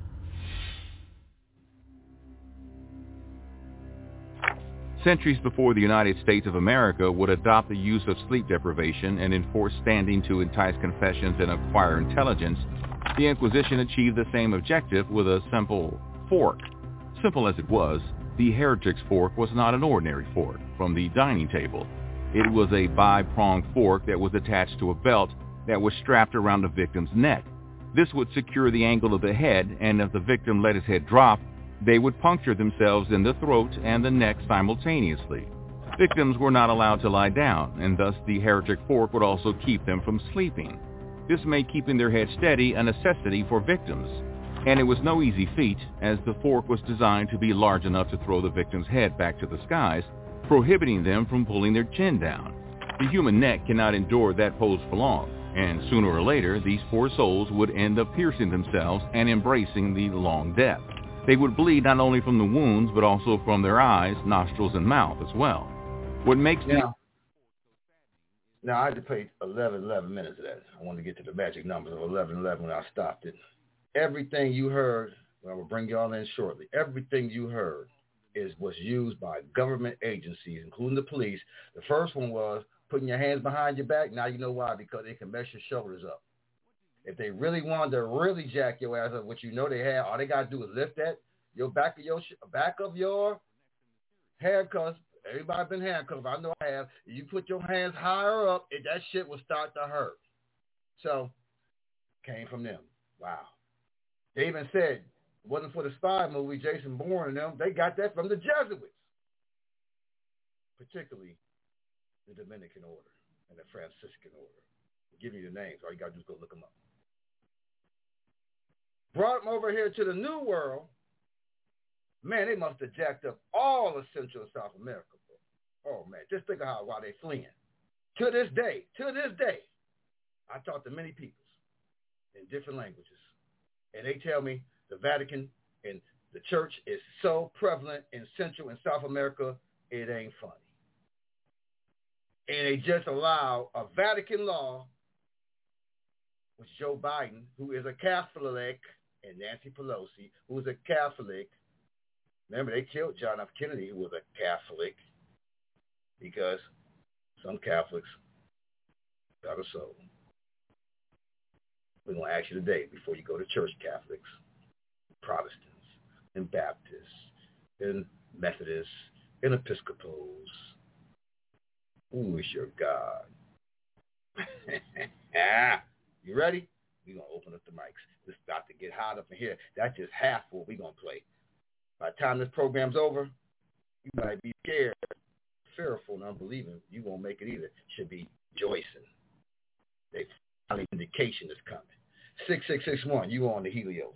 Centuries before the United States of America would adopt the use of sleep deprivation and enforce standing to entice confessions and acquire intelligence, the Inquisition achieved the same objective with a simple fork. Simple as it was, the heretic's fork was not an ordinary fork from the dining table. It was a bi-pronged fork that was attached to a belt that was strapped around the victim's neck. This would secure the angle of the head, and if the victim let his head drop, they would puncture themselves in the throat and the neck simultaneously. Victims were not allowed to lie down, and thus the heretic fork would also keep them from sleeping. This made keeping their head steady a necessity for victims. And it was no easy feat, as the fork was designed to be large enough to throw the victim's head back to the skies, prohibiting them from pulling their chin down. The human neck cannot endure that pose for long, and sooner or later, these poor souls would end up piercing themselves and embracing the long death. They would bleed not only from the wounds, but also from their eyes, nostrils, and mouth as well. What makes yeah. the... Now, I had to pay eleven, eleven minutes of that. I wanted to get to the magic numbers of eleven, eleven when I stopped it. Everything you heard, well, I will bring y'all in shortly, everything you heard is was used by government agencies, including the police. The first one was putting your hands behind your back. Now you know why, because they can mess your shoulders up. If they really wanted to really jack your ass up, which you know they have, all they got to do is lift that, your back of your back of your handcuffs. Everybody been handcuffed. I know I have. You put your hands higher up, and that shit will start to hurt. So, came from them. Wow. They even said, it wasn't for the spy movie, Jason Bourne and them, they got that from the Jesuits. Particularly the Dominican order and the Franciscan order. I'll give you the names. All you got to do is go look them up. Brought them over here to the New World. Man, they must have jacked up all of Central and South America. Oh, man, just think of how, why they're fleeing. To this day, to this day, I talk to many people in different languages, and they tell me the Vatican and the church is so prevalent in Central and South America, it ain't funny. And they just allow a Vatican law, which Joe Biden, who is a Catholic, and Nancy Pelosi, who is a Catholic. Remember, they killed John F. Kennedy, who was a Catholic, because some Catholics got a soul. We're going to ask you today, before you go to church, Catholics, Protestants, and Baptists, and Methodists, and Episcopals, who is your God? You ready? We're going to open up the mics. It's about to get hot up in here. That's just half what we're going to play. By the time this program's over, you might be scared, fearful, and unbelieving. You won't make it either. Should be rejoicing. They finally indication is coming. six six six one, you on the Helios.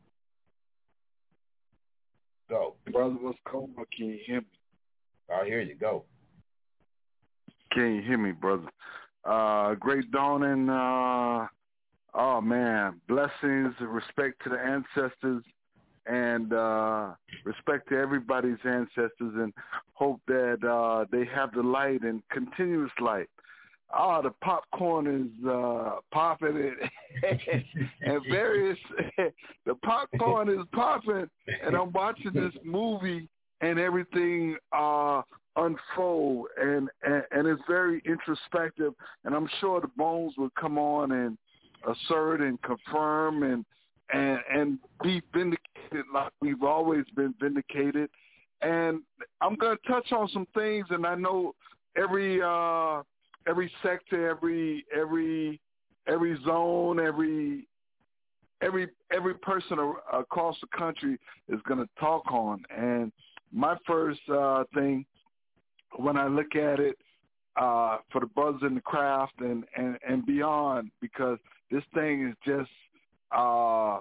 Go. Brother, what's going on? Can you hear me? I hear you. Go. Can you hear me, brother? Uh, great dawning. Uh, oh, man. Blessings, respect to the ancestors, and uh, respect to everybody's ancestors, and hope that uh, they have the light and continuous light. Oh, the popcorn is uh, popping, and, and various, the popcorn is popping, and I'm watching this movie, and everything uh, unfold, and, and, and it's very introspective, and I'm sure the bones will come on and assert and confirm and and, and be vindicated like we've always been vindicated. And I'm going to touch on some things, and I know every uh, every sector, every every every zone, every every every person a- across the country is going to talk on. And my first uh, thing when I look at it uh, for the brothers in the craft and, and, and beyond, because this thing is just uh,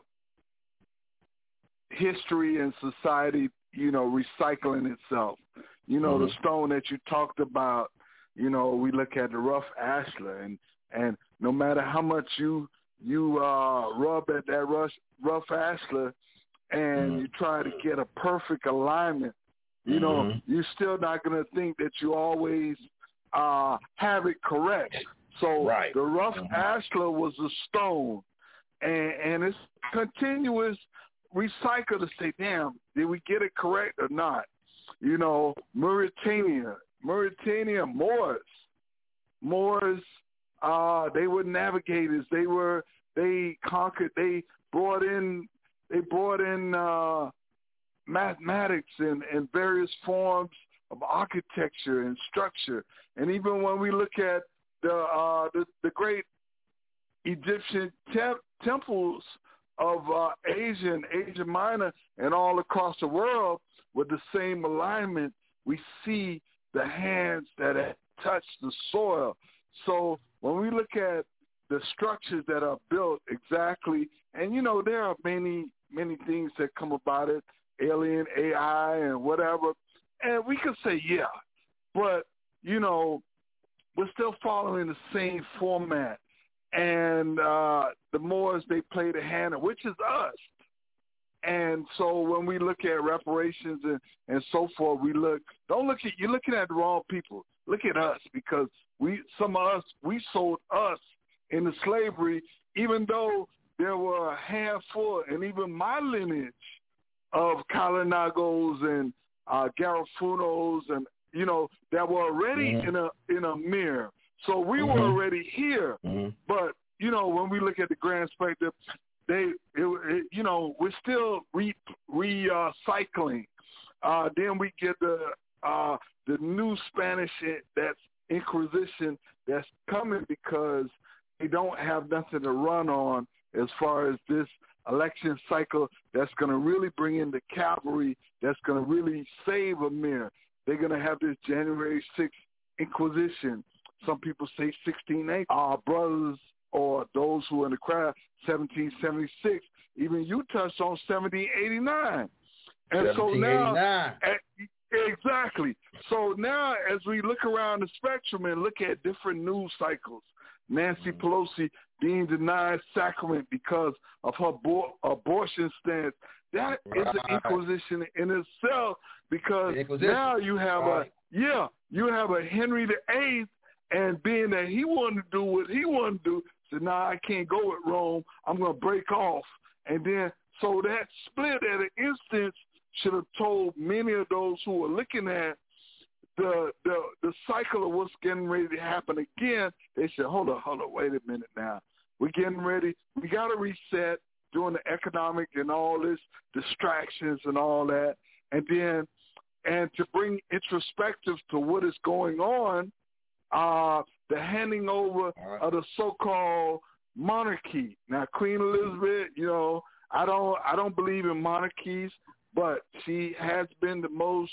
history and society, you know, recycling itself. You know, mm-hmm. the stone that you talked about, you know, we look at the rough ashlar, and, and no matter how much you you uh, rub at that rough, rough ashlar and mm-hmm. you try to get a perfect alignment, you know, mm-hmm. you're still not going to think that you always uh, have it correct. So right. the rough mm-hmm. ashlar was a stone, and, and it's continuous recycle to say, damn, did we get it correct or not? You know, Mauritania, Mauritania, Moors, Moors, uh, they were navigators. They were, they conquered, they brought in, they brought in uh, mathematics and, and various forms of architecture and structure. And even when we look at the uh, the, the great Egyptian temp- temples of uh, Asia and Asia Minor and all across the world with the same alignment, we see the hands that have touched the soil. So when we look at the structures that are built exactly, and, you know, there are many, many things that come about it, alien, A I, and whatever, and we could say, yeah, but, you know, we're still following the same format. And uh, the Moors, they play the hand, which is us. And so when we look at reparations and, and so forth, we look, don't look at, you're looking at the wrong people. Look at us, because we, some of us, we sold us into slavery, even though there were a handful, and even my lineage of Kalinagos and uh, Garafunos and, you know, that were already mm-hmm. in a in a mirror. So we mm-hmm. were already here. Mm-hmm. But, you know, when we look at the grand spectrum, they, it, it, you know, we're still re, re uh, cycling. Uh, then we get the uh, the new Spanish that's Inquisition that's coming, because they don't have nothing to run on as far as this election cycle that's going to really bring in the cavalry, that's going to really save Amir. They're going to have this January sixth Inquisition. Some people say sixteen eighty. Our brothers or those who are in the crowd, seventeen seventy-six. Even you touched on seventeen eighty-nine. And so now, exactly. So now as we look around the spectrum and look at different news cycles, Nancy mm-hmm. Pelosi being denied sacrament because of her bo- abortion stance, that right. is an inquisition in itself, because now you have right. a, yeah, you have a Henry the Eighth, and being that he wanted to do what he wanted to do, said, nah, I can't go with Rome. I'm going to break off. And then, so that split at an instance should have told many of those who were looking at the the the cycle of what's getting ready to happen again. They said, hold on, hold on, wait a minute now. We're getting ready. We got to reset during the economic and all this distractions and all that. And then, and to bring introspective to what is going on, Uh, the handing over right. of the so-called monarchy. Now, Queen Elizabeth, you know, I don't, I don't believe in monarchies, but she has been the most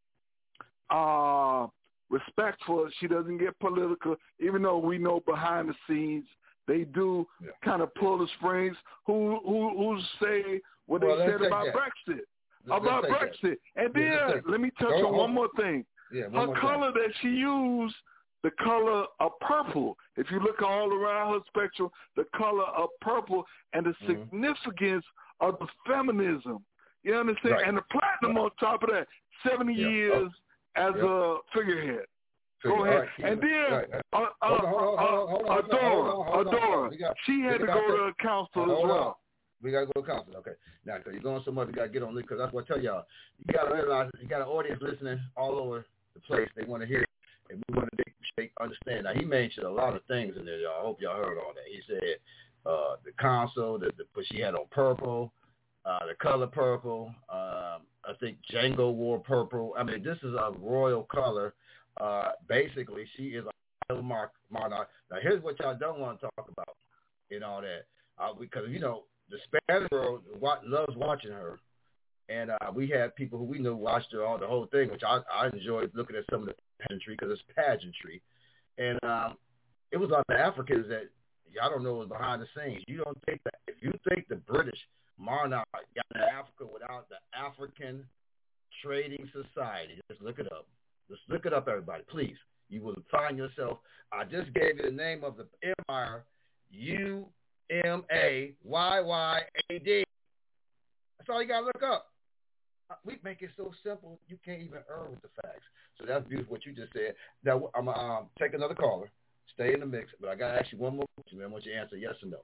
uh, respectful. She doesn't get political, even though we know behind the scenes they do yeah. kind of pull the springs. Who, who, who say what well, they said about that. Brexit? Let's, about let's Brexit. That. And yeah, then let me touch on one more thing. Yeah, her color thing. that she used. The color of purple, if you look all around her spectrum, the color of purple and the mm-hmm. significance of the feminism. You understand? Right. And the platinum right. on top of that, seventy yeah. years oh. as yeah. a figurehead. Figure. Go ahead. Right. And then Adora, Adora, she had to go to a council as well. We got to go to council. Okay. Now, because you're going so much, we got to get on this, because that's what I tell y'all. You got to realize you got an audience listening all over the place. They want to hear it. And we want to make they understand. Now, he mentioned a lot of things in there, y'all. I hope y'all heard all that. He said uh, the console, the, the, what she had on purple, uh, the color purple. Um, I think Django wore purple. I mean, this is a royal color. Uh, basically, she is a monarch. Now, here's what y'all don't want to talk about and all that. Uh, because, you know, the Spanish world wa- loves watching her. And uh, we had people who we knew watched her all the whole thing, which I, I enjoyed looking at some of the pageantry because it's pageantry. And um, it was on the Africans that y'all don't know was behind the scenes. You don't think that if you think the British monarch got to Africa without the African Trading Society, just look it up. Just look it up, everybody, please. You will find yourself. I just gave you the name of the empire, U M A Y Y A D. That's all you got to look up. We make it so simple, you can't even earn with the facts. So that's beautiful what you just said. Now, I'm going to um, take another caller. Stay in the mix, but I got to ask you one more question. I want you to answer yes or no.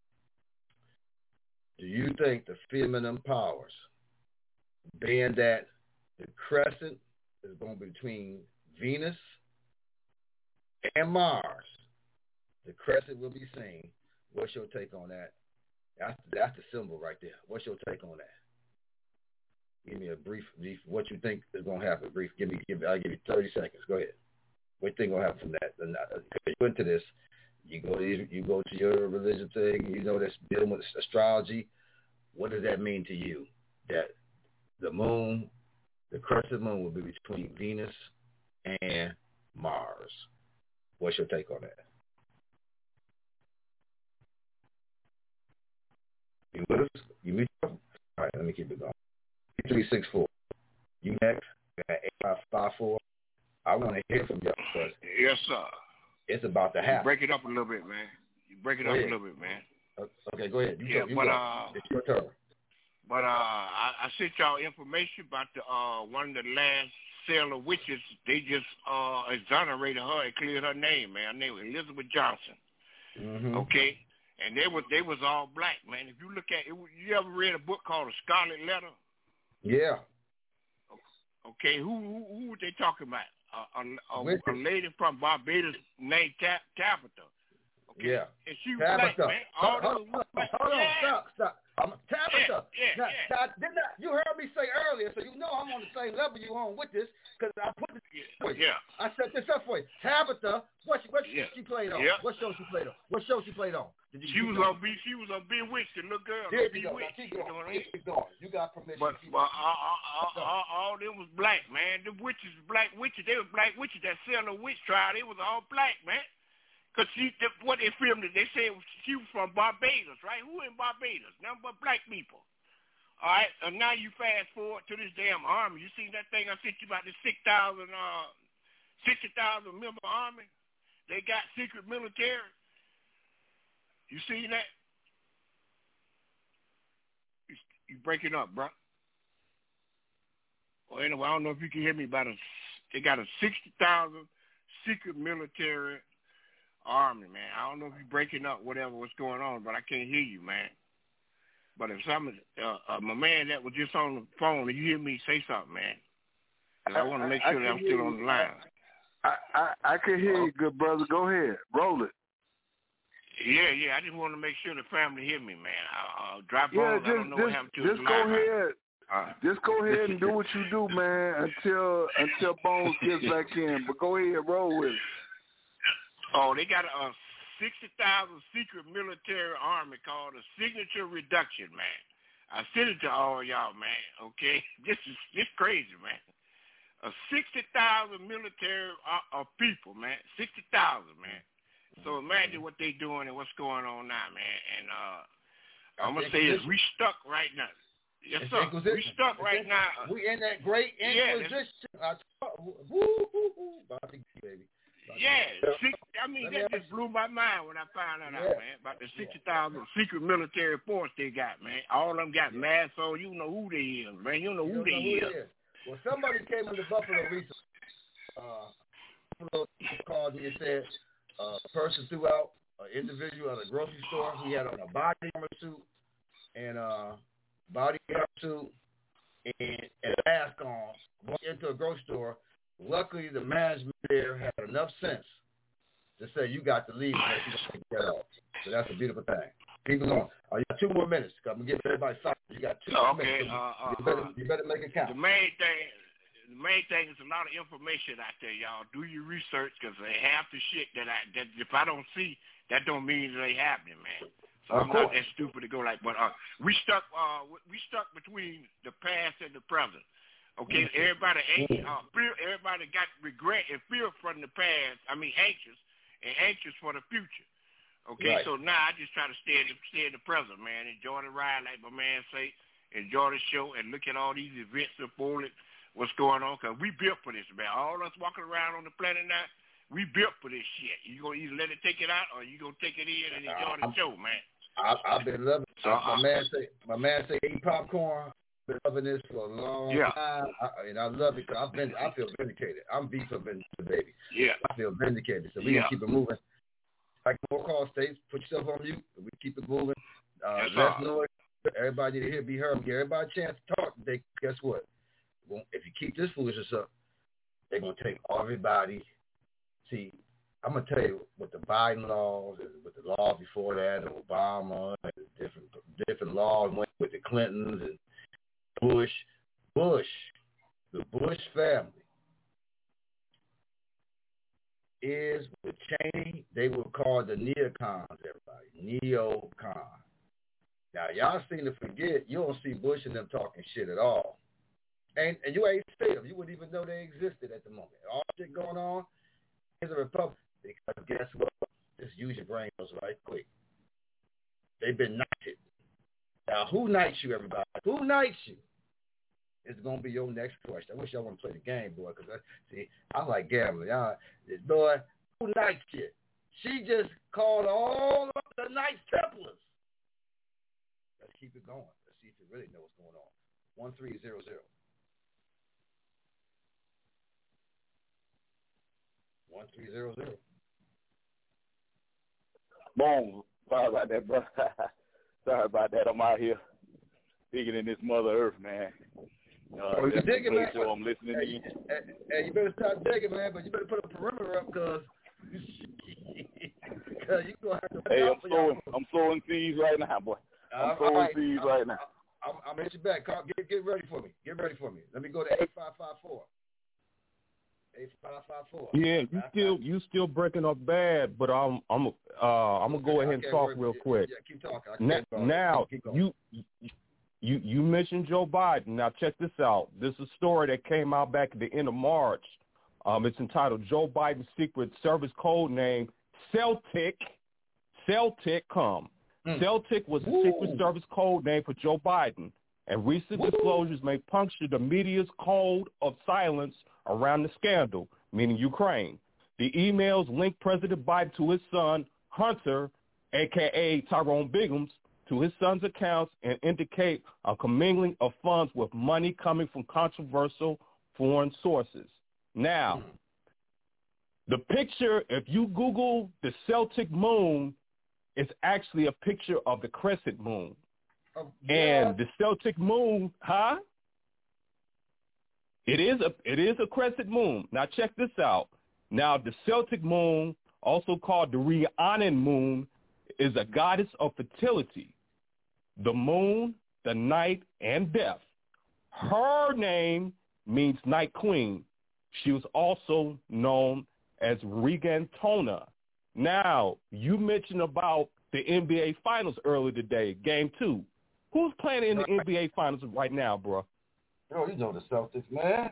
Do you think the feminine powers, being that the crescent is going to be between Venus and Mars, the crescent will be seen? What's your take on that? That's, that's the symbol right there. What's your take on that? Give me a brief, brief what you think is going to happen. Brief. Give me, give, I'll give you thirty seconds. Go ahead. What you think going to happen from that? Because you into this, you go to you go to your religion thing. You know that's dealing with astrology. What does that mean to you? That the moon, the crescent moon, will be between Venus and Mars. What's your take on that? You with us? You meet? All right, let me keep it going. three six four. You next. Got eight five five four. I want to hear from y'all because yes, sir. It's about to happen. You break it up a little bit, man. You break it go up ahead. a little bit, man. Okay, go ahead. You yeah, talk, you but go. uh, it's your turn. But uh, I, I sent y'all information about the uh one of the last Sailor witches. They just uh exonerated her and cleared her name, man. Her name was Elizabeth Johnson. Mm-hmm. Okay. And they was they was all black, man. If you look at it, you ever read a book called The Scarlet Letter? Yeah. Okay, who who, who were they talking about? Uh, a, a, a lady from Barbados named Tab- Tabitha. Okay? Yeah. And she was Tabitha. black, man. All hold, hold, hold, hold on, yeah. stop, stop. I'm Tabitha. Yeah, yeah, now, yeah. now, didn't I, you heard me say earlier, so you know I'm on the same level you on with this, because I put this for you. Yeah. I set this up for you. Tabitha, what she, what yeah. she played on? Yeah. What show she played on? What show she played on? Did you, she you was know? on B. She was on Bewitched, the little girl. There you go. Now, Bewitched. keep You going. know what I mean? Keep going. You got permission. But, keep but all, all, all, all them was black, man. The witches, black witches. They were black witches that sell the witch trial. They was all black, man. Cause she, the, what they filmed it, they said she was from Barbados, right? Who in Barbados? Nothing but black people. All right, and now you fast forward to this damn army. You seen that thing I sent you about the six thousand, uh, sixty thousand member army? They got secret military. You seen that? You, you breaking up, bro? Well, anyway, I don't know if you can hear me. About a, they got a sixty thousand secret military army, man. I don't know if you're breaking up, whatever, what's going on, but I can't hear you, man. But if some, uh, uh, my man that was just on the phone, if you hear me, say something, man. Because I, I want to make sure that I'm still on the line. I, I, I can hear you, good brother. Go ahead. Roll it. Yeah, yeah. I just want to make sure the family hear me, man. I'll, I'll drop yeah, on. Just, I don't know just, what happened to Just the go line. ahead. Uh, just go ahead and do what you do, man, until until Bones gets back in. But go ahead, roll with it. Oh, they got a, a sixty thousand secret military army called the Signature Reduction, man. I sent it to all y'all, man, okay? This is this crazy, man. A sixty thousand military uh, uh, people, man. sixty thousand, man. So imagine what they doing and what's going on now, man. And uh, I'm going to say is we stuck right now. Yes, it's sir. We stuck it's right in, now. We in that great Inquisition. Yeah, woo, woo, woo, baby. Yeah, six, I mean, that just blew my mind when I found that yeah. out, man, about the sixty thousand yeah. secret military force they got, man. All of them got yeah. masks on. You know who they is, man. You know who, you they, know who is. they is. Well, somebody came into Buffalo recently. Uh, Buffalo called me and said uh, a person threw out an individual at a grocery store. He had on a body armor suit and a body armor suit and, and a mask on. Went into a grocery store. Luckily, the management there had enough sense to say, you got to leave unless you don't take that off. So that's a beautiful thing. Keep it going. Oh, you got two more minutes. I'm going to give everybody five. You got two more okay, minutes. Uh, uh, you, better, uh, you better make it count. The main thing the main thing is a lot of information out there, y'all. Do your research because half the shit that I, that if I don't see, that don't mean it ain't happening, man. So I'm not that stupid to go like, but uh, we stuck uh, we stuck between the past and the present. Okay, mm-hmm. everybody anxious, uh, fear, everybody got regret and fear from the past. I mean, anxious and anxious for the future. Okay, right. So now I just try to stay in, the, stay in the present, man. Enjoy the ride, like my man say. Enjoy the show and look at all these events unfolding. What's going on? Cause we built for this, man. All us walking around on the planet now, we built for this shit. You gonna either let it take it out, or you gonna take it in and enjoy the show, man. I, I've been loving it. So, my uh, man say, my man say, eat popcorn. I've been loving this for a long yeah. time, I, and I love it because I've been, I feel vindicated. I'm beat for vindicated, baby. Yeah, I feel vindicated. So we yeah. gonna keep it moving. Like more call states, put yourself on mute. We keep it moving. Uh, let's know it. Everybody need to hear, be heard. Give everybody a chance to talk. They guess what? Well, if you keep this foolishness up, they're gonna take everybody. See. I'm going to tell you what the Biden laws, with the laws before that, and Obama, and different different laws went with the Clintons and Bush. Bush, the Bush family is with Cheney. They were called the neocons, everybody. Neocons. Now, y'all seem to forget, you don't see Bush and them talking shit at all. And, and you ain't see them. You wouldn't even know they existed at the moment. All shit going on is a Republican. Because guess what? Just use your brain right quick. They've been knighted. Now, who knights you, everybody? Who knights you? It's going to be your next question. I wish y'all want to play the game, boy, because, I, see, I like gambling. Y'all, boy, who knights you? She just called all of the Knights Templars. Let's keep it going. Let's see if you really know what's going on. one three zero zero. one three zero zero. Boom. Sorry about that, bro. Sorry about that. I'm out here digging in this Mother Earth, man. Uh, oh, you digging, man. Show I'm listening hey, in. Hey, hey, you better start digging, man, but you better put a perimeter up because you're going to have to... Hey, I'm sowing, I'm sowing seeds right now, boy. I'm uh, sowing right. seeds I'm, right now. I'm, I'm at your back. Get, get ready for me. Get ready for me. Let me go to eight five five four. eight five five four. Yeah, you still you still breaking up bad, but I'm I'm uh I'm gonna go ahead and talk real quick. Yeah, keep talking. Now, now keep you you you mentioned Joe Biden. Now check this out. This is a story that came out back at the end of March. Um, it's entitled "Joe Biden's Secret Service Code Name Celtic." Celtic, come. Mm. Celtic was a Ooh. secret service code name for Joe Biden, and recent Ooh. disclosures may puncture the media's code of silence around the scandal, meaning Ukraine. The emails link President Biden to his son, Hunter, a k a. Tyrone Biggums, to his son's accounts and indicate a commingling of funds with money coming from controversial foreign sources. Now, the picture, if you Google the Celtic moon, it's actually a picture of the crescent moon. Oh, yeah. And the Celtic moon, huh? It is a it is a crescent moon. Now check this out. Now the Celtic moon, also called the Rhiannon moon, is a goddess of fertility, the moon, the night, and death. Her name means night queen. She was also known as Regantona. Now, you mentioned about the N B A Finals earlier today, Game two. Who's playing in the N B A Finals right now, bro? Bro, you know the Celtics, man.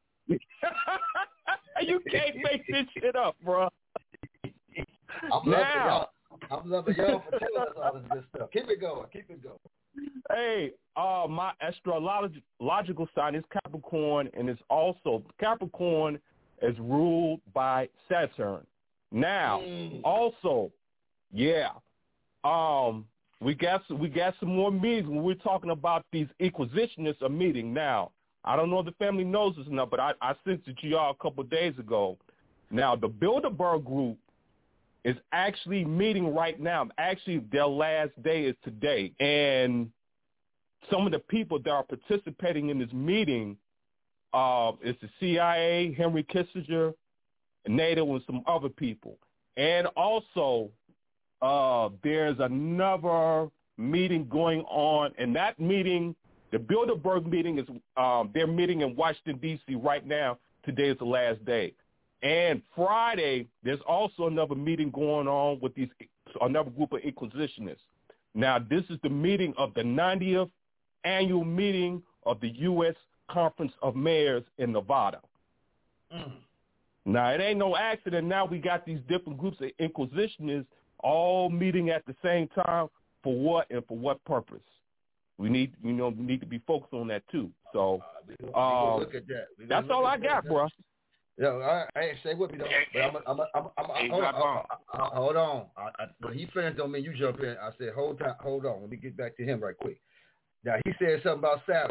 You can't make this shit up, bro. I'm now, loving y'all. I'm loving y'all for telling us all this good stuff. Keep it going. Keep it going. Hey, uh, my astrological sign is Capricorn, and it's also Capricorn is ruled by Saturn. Now, mm. also, yeah, um, we got some, we got some more meetings when we're talking about these inquisitionists are meeting. Now, I don't know if the family knows this enough, but I, I sent it to y'all a couple of days ago. Now, the Bilderberg Group is actually meeting right now. Actually, their last day is today. And some of the people that are participating in this meeting uh, is the C I A, Henry Kissinger, NATO, and some other people. And also, uh, there's another meeting going on. And that meeting, the Bilderberg meeting, is um, they're meeting in Washington, D C right now. Today is the last day. And Friday, there's also another meeting going on with these another group of inquisitionists. Now, this is the meeting of the ninetieth annual meeting of the U S Conference of Mayors in Nevada. Mm. Now, it ain't no accident. Now we got these different groups of inquisitionists all meeting at the same time. For what and for what purpose? We need, you know, we need to be focused on that too. So, uh, look at that. that's all I got, bro. Yeah, all right. Hey, stay with me though. But I'm, I'm, I'm, I'm, I'm hold on. I, I, hold on. I, I, when he finished on me, you jump in. I said, hold on, hold on. Let me get back to him right quick. Now he said something about Saturn.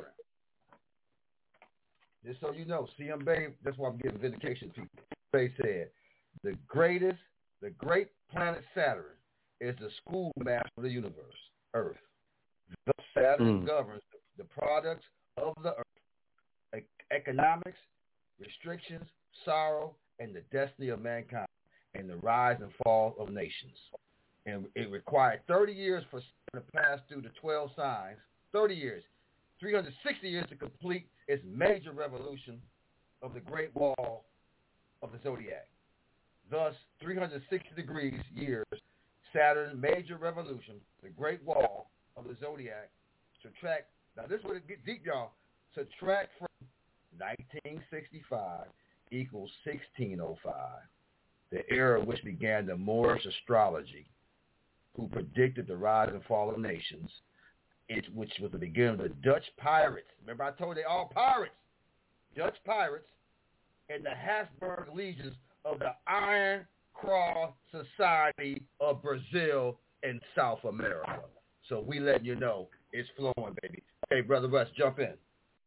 Just so you know, C M Bay. That's why I'm getting vindication, people. Bay said the greatest, the great planet Saturn is the schoolmaster of the universe, Earth. Thus, Saturn mm. governs the products of the Earth, e- economics, restrictions, sorrow, and the destiny of mankind, and the rise and fall of nations. And it required thirty years for Saturn to pass through the twelve signs, thirty years, three hundred sixty years to complete its major revolution of the Great Wall of the Zodiac. Thus, three hundred sixty degrees years, Saturn's major revolution, the Great Wall of the Zodiac, subtract, now this is where it gets deep, y'all, subtract from nineteen sixty-five equals sixteen oh five, the era which began the Moorish astrology, who predicted the rise and fall of nations, it, which was the beginning of the Dutch pirates. Remember I told you they all pirates. Dutch pirates and the Habsburg legions of the Iron Cross Society of Brazil and South America. So we letting you know it's flowing, baby. Hey, Brother Russ, jump in.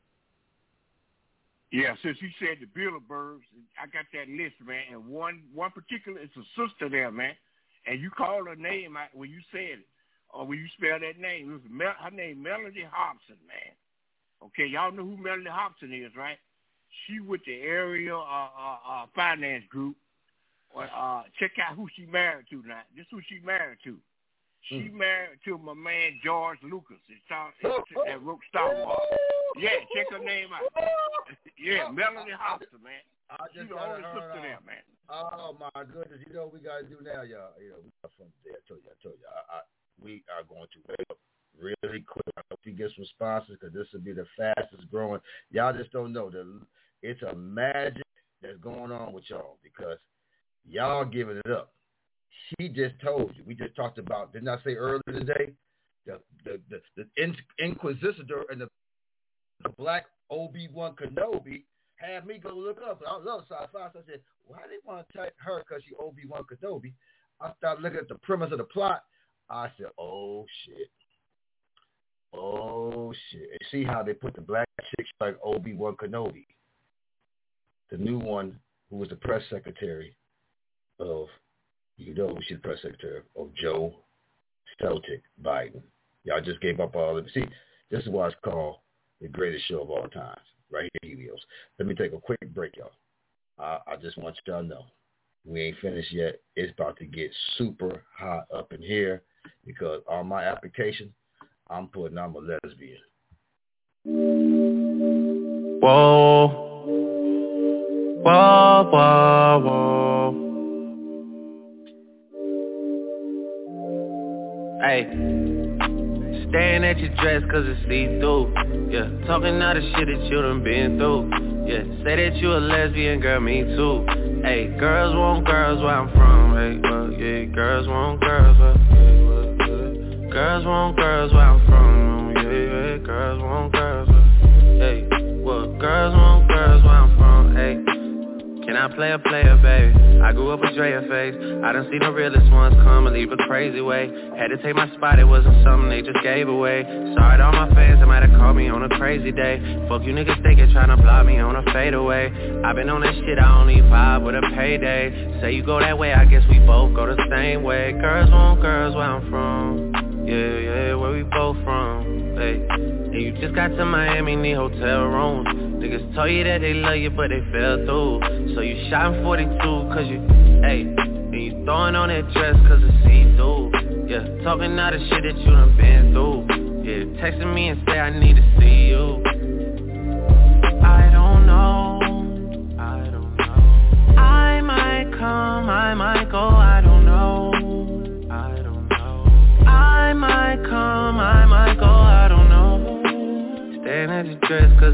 Yeah, since you said the Bilderbergs, I got that list, man, and one one particular, it's a sister there, man, and you called her name out when you said it, or when you spelled that name. It was Mel- her name, Melody Hobson, man. Okay, y'all know who Melody Hobson is, right? She with the area uh, uh, uh, finance group. Uh, check out who she married to now. This is who she married to. She mm. married to my man George Lucas. It's, it's, that wrote Star Wars. Yeah, check her name out. Yeah, Melody Hobson, man. I just She's the only sister there, man. Oh my goodness! You know what we gotta do now, y'all. You know, we got from there. I told you, I told you. I, I, we are going to wake up really quick. I hope we get some sponsors because this will be the fastest growing. Y'all just don't know that it's a magic that's going on with y'all because y'all giving it up. She just told you. We just talked about. Didn't I say earlier today? The the the, the Inquisitor and the, the black Obi-Wan Kenobi had me go look up. I love sci-fi. So I said, why do they want to take her because she Obi-Wan Kenobi? I started looking at the premise of the plot. I said, oh, shit. Oh, shit. And see how they put the black chick like Obi-Wan Kenobi. The new one who was the press secretary of, you know who she's the press secretary of Joe Celtic Biden. Y'all just gave up all of it. See, this is why it's called the greatest show of all time. Right here, Helios. Let me take a quick break, y'all. Uh, I just want y'all to know we ain't finished yet. It's about to get super hot up in here because on my application, I'm putting I'm a lesbian. Whoa. Whoa, whoa, whoa. Hey. Staring at your dress cause it's see-through. Yeah, talking all the shit that you done been through. Yeah, say that you a lesbian, girl, me too. Hey, girls want girls where I'm from. Hey, well, yeah, girls want girls where, yeah, well, yeah. Girls want girls where I'm from. Yeah, yeah, girls want girls where, hey, well, girls want girls where I'm from. Hey. Can I play a player, baby? I grew up with Drea face. I done seen the realest ones come and leave a crazy way. Had to take my spot, it wasn't something they just gave away. Sorry to all my fans that might have called me on a crazy day. Fuck you niggas thinking tryna block me on a fadeaway. I been on that shit, I only vibe with a payday. Say you go that way, I guess we both go the same way. Girls want girls where I'm from. Yeah, yeah, where we both from. Hey, and you just got to Miami, need hotel rooms. Niggas told you that they love you, but they fell through. So you shot in forty-two, cause you, hey, and you throwing on that dress cause it's see-through. Yeah, talking all the shit that you done been through. Yeah, texting me and say I need to see you. I don't know, I don't know. I might come, I might go, I don't know. I don't know. I might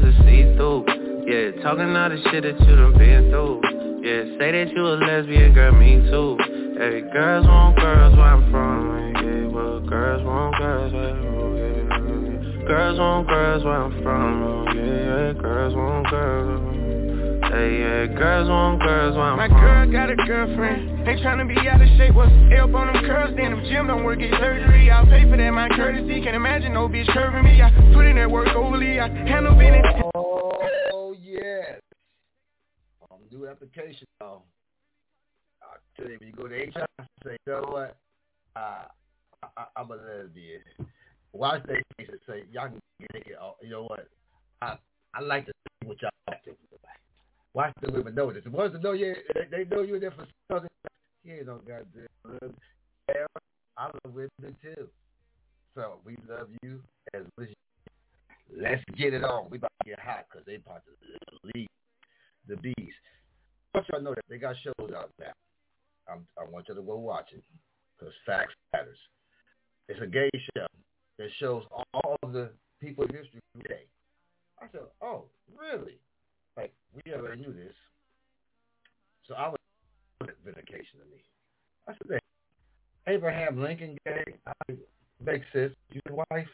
it's see-through. Yeah, talking all the shit that you done been through. Yeah, say that you a lesbian, girl, me too. Hey, girls want girls where I'm from. Yeah, well, girls want girls where I'm from. Yeah, girls want girls where I'm from. Yeah, yeah, girls want girls. Hey, yeah, girls want girls where I'm My from. girl got a girlfriend. Ain't tryna be out of shape. What's help on them curls? Then them gym don't work, get surgery. I'll pay for that, my courtesy. Can't imagine no bitch curving me. I put in that work overly. I handle business. Oh, yes. Um, new application, though. I'll tell you, when you go to H R, say, you know what? Uh, I, I, I'm a lesbian. Watch that case and say, y'all can get it. You know what? I, I like to see what y'all like to do. Watch the women know this. The ones that know you, they, they know you're there for something. You ain't no goddamn. I love women too. So we love you as much as you. Let's get it on. We about to get hot because they about to leave the bees. I want y'all to know that they got shows out now. I'm, I want you to go watch it because facts matters. It's a gay show that shows all of the people in history today. I said, oh, really? Like, we already knew this. So I was vindication to me. I said, hey, Abraham Lincoln gay. I makes sense. You the wife?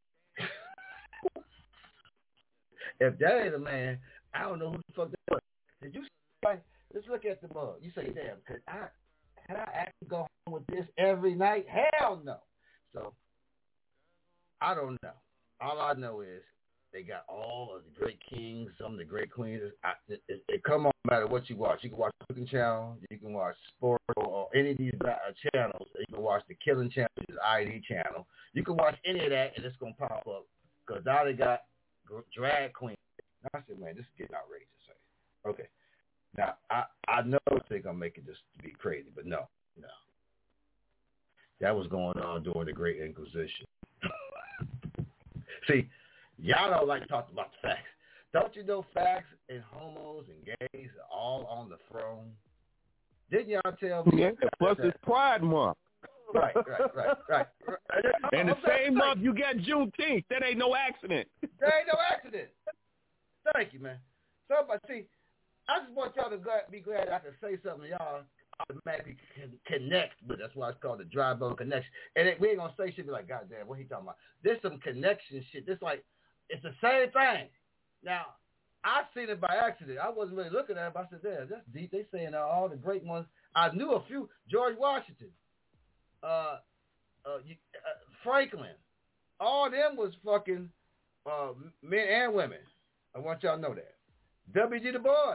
If that ain't a man, I don't know who the fuck that was. Did you say, let's look at the mug. You say, damn, could I, can I actually go home with this every night? Hell no. So, I don't know. All I know is they got all of the great kings, some of the great queens. I, it, it, it come on no matter what you watch. You can watch Cooking Channel, you can watch Sport, or any of these uh, channels. You can watch the Killing Channel, which is I D channel. You can watch any of that, and it's going to pop up. Because now they got drag queens. I said, man, this is getting outrageous. Okay. Now, I, I know they're going to make it just to be crazy, but no, no. That was going on during the Great Inquisition. See, y'all don't like to talk about the facts. Don't you know facts and homos and gays are all on the throne? Didn't y'all tell me? Yeah, plus it's Pride Month. Right, right, right, right. And the same month you got Juneteenth. That ain't no accident. That ain't no accident. Thank you, man. Somebody, see, I just want y'all to be glad I can say something y'all automatically can connect with. That's why it's called the dry bone connection. And it, we ain't going to say shit be like, God damn, what he talking about? There's some connection shit. This like, it's the same thing. Now, I seen it by accident. I wasn't really looking at it, but I said, damn, that's deep. They saying uh, all the great ones. I knew a few. George Washington. Uh, uh, you, uh, Franklin. All of them was fucking uh, men and women. I want y'all to know that. W G Du Bois.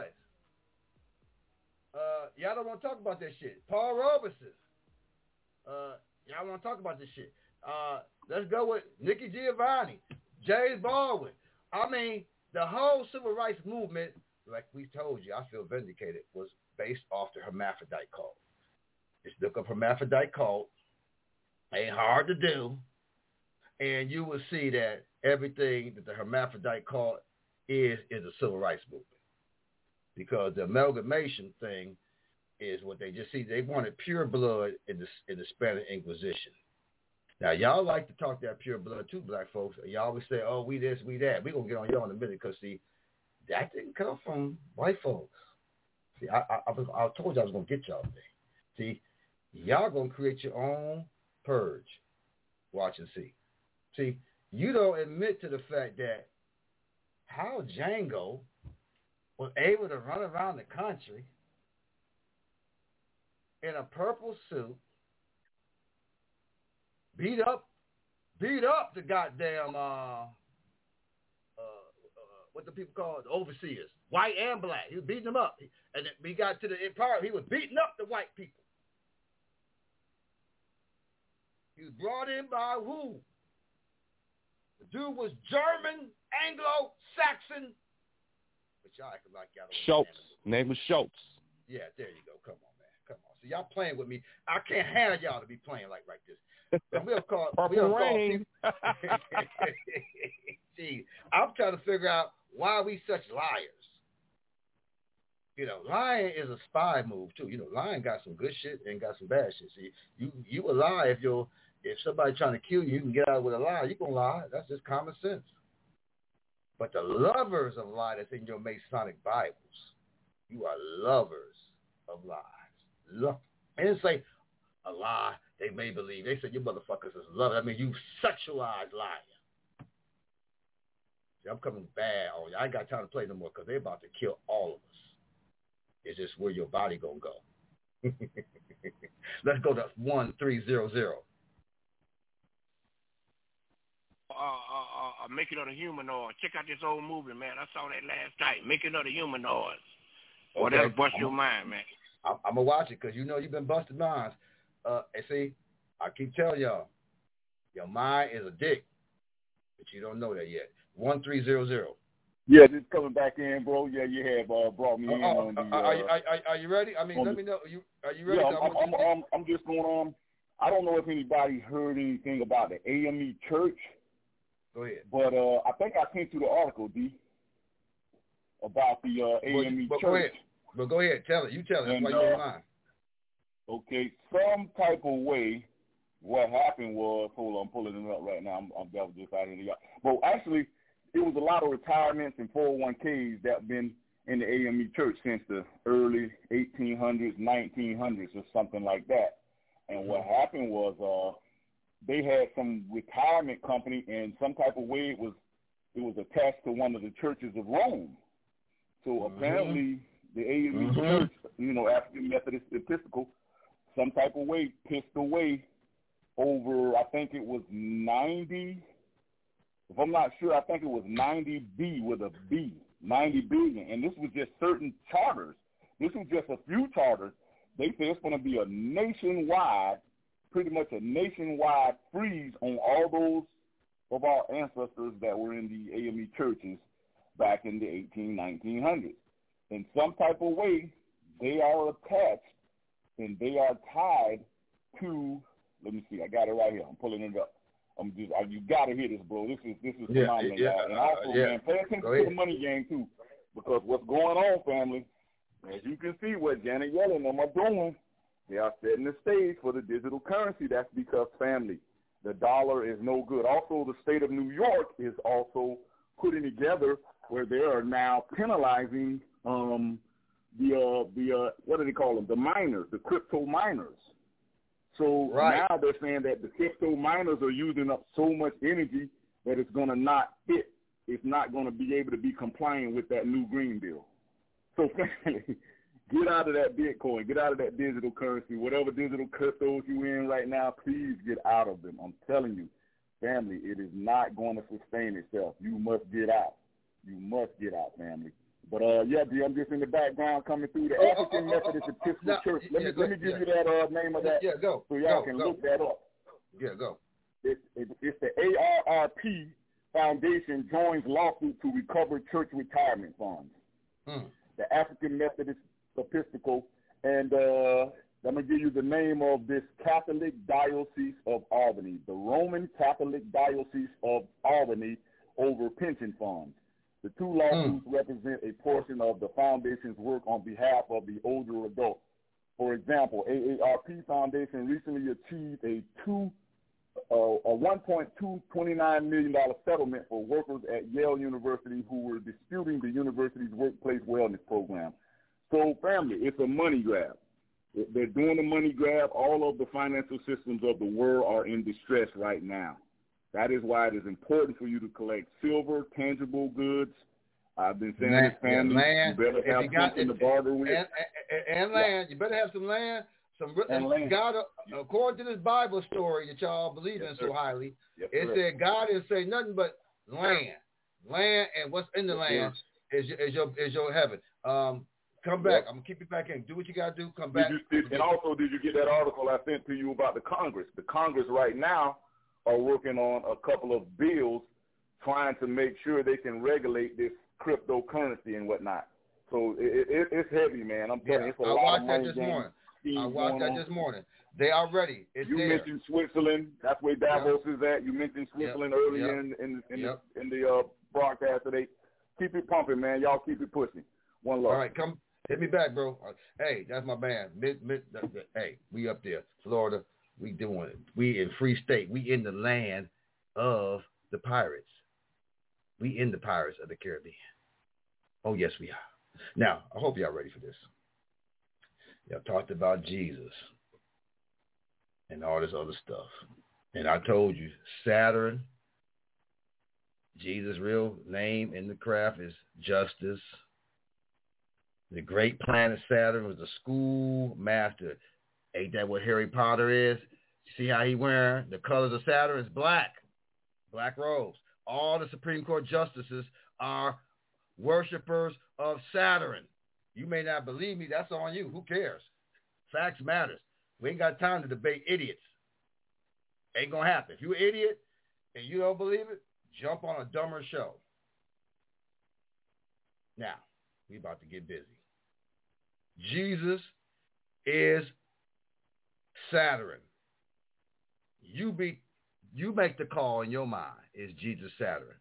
Uh, y'all don't want to talk about that shit. Paul Robeson. Uh, y'all want to talk about this shit. Uh, let's go with Nikki Giovanni, James Baldwin. I mean, the whole civil rights movement, like we told you, I feel vindicated, was based off the hermaphrodite cult. Just look up hermaphrodite cult. Ain't hard to do. And you will see that everything that the hermaphrodite cult is, is a civil rights movement. Because the amalgamation thing is what they just see. They wanted pure blood in the, in the Spanish Inquisition. Now, y'all like to talk that pure blood too, black folks. Y'all always say, oh, we this, we that. We're going to get on y'all in a minute because, see, that didn't come from white folks. See, I, I, I, was, I told you I was going to get y'all today. See, y'all going to create your own purge. Watch and see. See, you don't admit to the fact that how Django was able to run around the country in a purple suit, beat up, beat up the goddamn, uh, uh, uh, what the people call it, the overseers, white and black. He was beating them up. And then we got to the empire, he was beating up the white people. He was brought in by who? The dude was German, Anglo-Saxon. But y'all acting like y'all don't Schultz. Name was Schultz. Yeah, there you go. Come on, man. Come on. So y'all playing with me. I can't have y'all to be playing like like this. And we'll call Purple we'll Rain. Call Gee, I'm trying to figure out why we such liars. You know, lying is a spy move too. You know, lying got some good shit and got some bad shit. See, you you will lie if you're if somebody's trying to kill you, you can get out with a lie. You gonna lie. That's just common sense. But the lovers of lie that's in your Masonic Bibles, you are lovers of lies. Love. And didn't say a lie they may believe. They said you motherfuckers is lovers. I mean, you sexualized lying. See, I'm coming bad on you. I ain't got time to play no more because they're about to kill all of us. It's just where your body gonna go. Let's go to one three zero zero. Uh, uh, uh, Making of the Humanoids. Check out this old movie, man. I saw that last night. Making of the Humanoids. Boy, Okay. that'll bust I'm, your mind, man. I'm, I'm going to watch it because you know you've been busting minds. Uh, and see, I keep telling y'all, your mind is a dick, but you don't know that yet. one three zero zero. Yeah, just coming back in, bro. Yeah, you have uh, brought me Uh, in uh, on the... Uh, are, you, are, are you ready? I mean, let the, me know. Are you, are you ready? Yeah, I'm, I'm, I'm, I'm, I'm just going on. I don't know if anybody heard anything about the A M E Church. Go ahead. But uh, I think I sent you the article, D, about the uh, A M E but, but Church. Go ahead. But go ahead. Tell it. You tell it. That's and, why you're uh, in line. Okay, some type of way, what happened was, hold on, I'm pulling it up right now. I'm, I'm that was just out here. But actually, it was a lot of retirements and four oh one K's that have been in the A M E Church since the early eighteen hundreds, nineteen hundreds, or something like that. And mm-hmm. what happened was uh, they had some retirement company, and some type of way it was it was attached to one of the churches of Rome. So mm-hmm. apparently, the A M E mm-hmm. Church, you know, African Methodist Episcopal, some type of way pissed away over, I think it was ninety. If I'm not sure, I think it was ninety B with a B, ninety billion. And this was just certain charters. This was just a few charters. They said it's going to be a nationwide, pretty much a nationwide freeze on all those of our ancestors that were in the A M E churches back in the eighteen, nineteen hundreds. In some type of way, they are attached and they are tied to, let me see, I got it right here. I'm pulling it up. I'm just, I, you got to hear this, bro. This is this is yeah, phenomenal, yeah, y'all. And also, uh, yeah. man, pay attention to the money game, too, because what's going on, family, as you can see what Janet Yellen and them are doing, they are setting the stage for the digital currency. That's because, family, the dollar is no good. Also, the state of New York is also putting together where they are now penalizing um, the, uh, the uh, what do they call them, the miners, the crypto miners. So right. now they're saying that the crypto miners are using up so much energy that it's going to not fit. It's not going to be able to be compliant with that new green bill. So family, get out of that Bitcoin. Get out of that digital currency. Whatever digital cryptos you're in right now, please get out of them. I'm telling you, family, it is not going to sustain itself. You must get out. You must get out, family. But, uh, yeah, D, I'm just in the background coming through the oh, African oh, Methodist oh, oh, Episcopal no, Church. Let yeah, me go, let me give yeah. you that uh, name of that yeah, go, so y'all go, can go. look that up. Yeah, go. It, it, it's the A R R P Foundation joins lawsuit to recover church retirement funds. Hmm. The African Methodist Episcopal, and uh, I'm going to give you the name of this Catholic Diocese of Albany, the Roman Catholic Diocese of Albany, over pension funds. The two lawsuits mm. represent a portion of the foundation's work on behalf of the older adults. For example, A A R P Foundation recently achieved a two, uh, a one point two two nine million dollars settlement for workers at Yale University who were disputing the university's workplace wellness program. So, family, it's a money grab. They're doing a money grab. All of the financial systems of the world are in distress right now. That is why it is important for you to collect silver, tangible goods. I've been saying land, this, family, land, you better have you got, something if, to barter with. And, and, and land. You better have some land. Some and land. God, according to this Bible story that y'all believe yes, in sir. so highly, yes, it sir. said God didn't say nothing but land. Land and what's in the yes, land is your, is your is your heaven. Um, come back. Yep. I'm going to keep you back in. Do what you got to do. Come back. Did you, did, and also, did you get that article I sent to you about the Congress? The Congress right now are working on a couple of bills trying to make sure they can regulate this cryptocurrency and whatnot. So it, it, it's heavy, man. I'm telling yeah, you, it's a I lot watched of that money this games, morning. I watched that on. this morning. They are ready. It's you there. mentioned Switzerland. That's where Davos yep. is at. You mentioned Switzerland yep. earlier yep. in in, in yep. the, in the uh, broadcast today. Keep it pumping, man. Y'all keep it pushing. One love. All right, come hit me back, bro. Hey, that's my man. Mid, mid, hey, we up there, Florida. We doing it. We in Free State. We in the land of the pirates. We We in the Pirates of the Caribbean. Oh, yes, we are. Now, I hope y'all ready for this. Y'all talked about Jesus and all this other stuff. And I told you, Saturn, Jesus' real name in the craft is Justice. The great planet Saturn was the school master. Ain't that what Harry Potter is? See how he wearing? The colors of Saturn is black. Black robes. All the Supreme Court justices are worshipers of Saturn. You may not believe me. That's on you. Who cares? Facts matters. We ain't got time to debate idiots. Ain't going to happen. If you're an idiot and you don't believe it, jump on a dumber show. Now, we about to get busy. Jesus is Saturn. You be, you make the call in your mind. Is Jesus Saturn?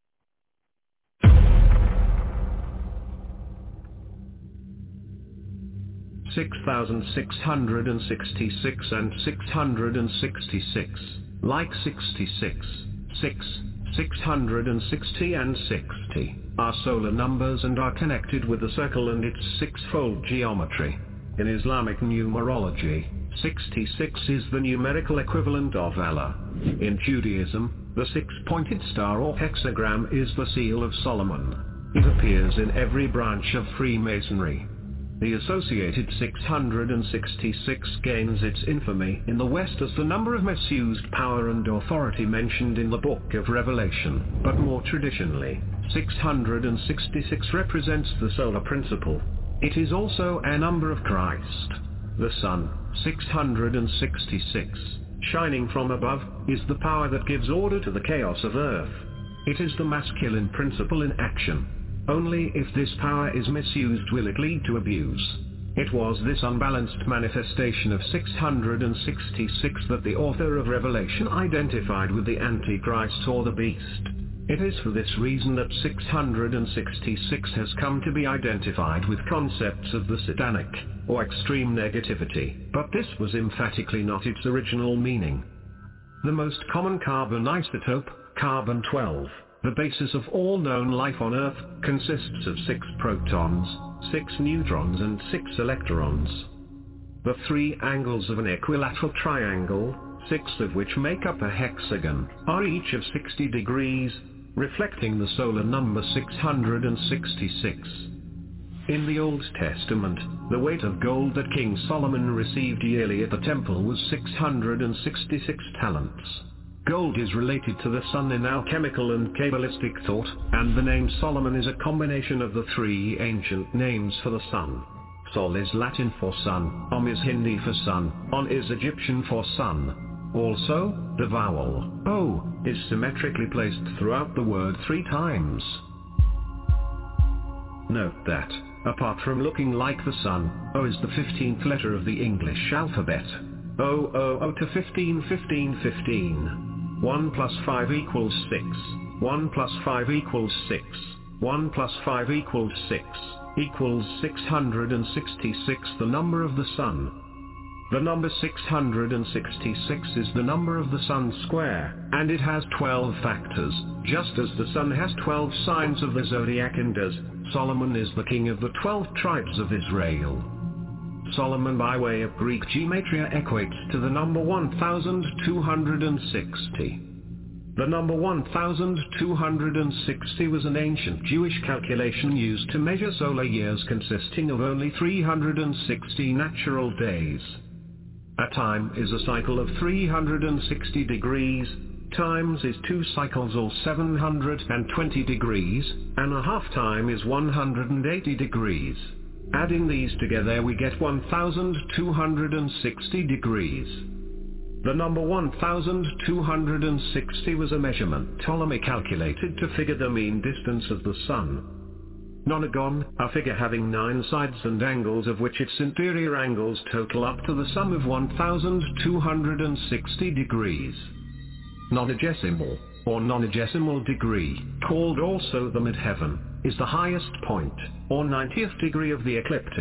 six thousand six hundred sixty-six and six hundred sixty-six, like sixty-six, six, six hundred sixty and sixty, are solar numbers and are connected with the circle and its six-fold geometry. In Islamic numerology, sixty-six is the numerical equivalent of Allah. In Judaism, the six-pointed star or hexagram is the seal of Solomon. It appears in every branch of Freemasonry. The associated six hundred sixty-six gains its infamy in the West as the number of misused power and authority mentioned in the Book of Revelation, but more traditionally, six hundred sixty-six represents the solar principle. It is also a number of Christ. The sun, six hundred sixty-six, shining from above, is the power that gives order to the chaos of earth. It is the masculine principle in action. Only if this power is misused will it lead to abuse. It was this unbalanced manifestation of six hundred sixty-six that the author of Revelation identified with the Antichrist or the beast. It is for this reason that six hundred sixty-six has come to be identified with concepts of the satanic, or extreme negativity, but this was emphatically not its original meaning. The most common carbon isotope, carbon twelve, the basis of all known life on Earth, consists of six protons, six neutrons and six electrons. The three angles of an equilateral triangle, six of which make up a hexagon, are each of sixty degrees, reflecting the solar number six hundred sixty-six. In the Old Testament, the weight of gold that King Solomon received yearly at the temple was six hundred sixty-six talents. Gold is related to the sun in alchemical and Kabbalistic thought, and the name Solomon is a combination of the three ancient names for the sun. Sol is Latin for sun, Om is Hindi for sun, On is Egyptian for sun. Also, the vowel O is symmetrically placed throughout the word three times. Note that, apart from looking like the sun, O is the fifteenth letter of the English alphabet. O, O, O to fifteen, fifteen, fifteen. one plus five equals six. one plus five equals six. one plus five equals six. Equals six hundred sixty-six, the number of the sun. The number six hundred sixty-six is the number of the sun square, and it has twelve factors, just as the sun has twelve signs of the zodiac and as Solomon is the king of the twelve tribes of Israel. Solomon by way of Greek gematria equates to the number one thousand two hundred sixty. The number one thousand two hundred sixty was an ancient Jewish calculation used to measure solar years consisting of only three hundred sixty natural days. A time is a cycle of three hundred sixty degrees, times is two cycles or seven hundred twenty degrees, and a half time is one hundred eighty degrees. Adding these together we get one thousand two hundred sixty degrees. The number one thousand two hundred sixty was a measurement Ptolemy calculated to figure the mean distance of the sun. Nonagon, a figure having nine sides and angles of which its interior angles total up to the sum of one thousand two hundred sixty degrees. Nonagesimal, or nonagesimal degree, called also the midheaven, is the highest point, or ninetieth degree of the ecliptic,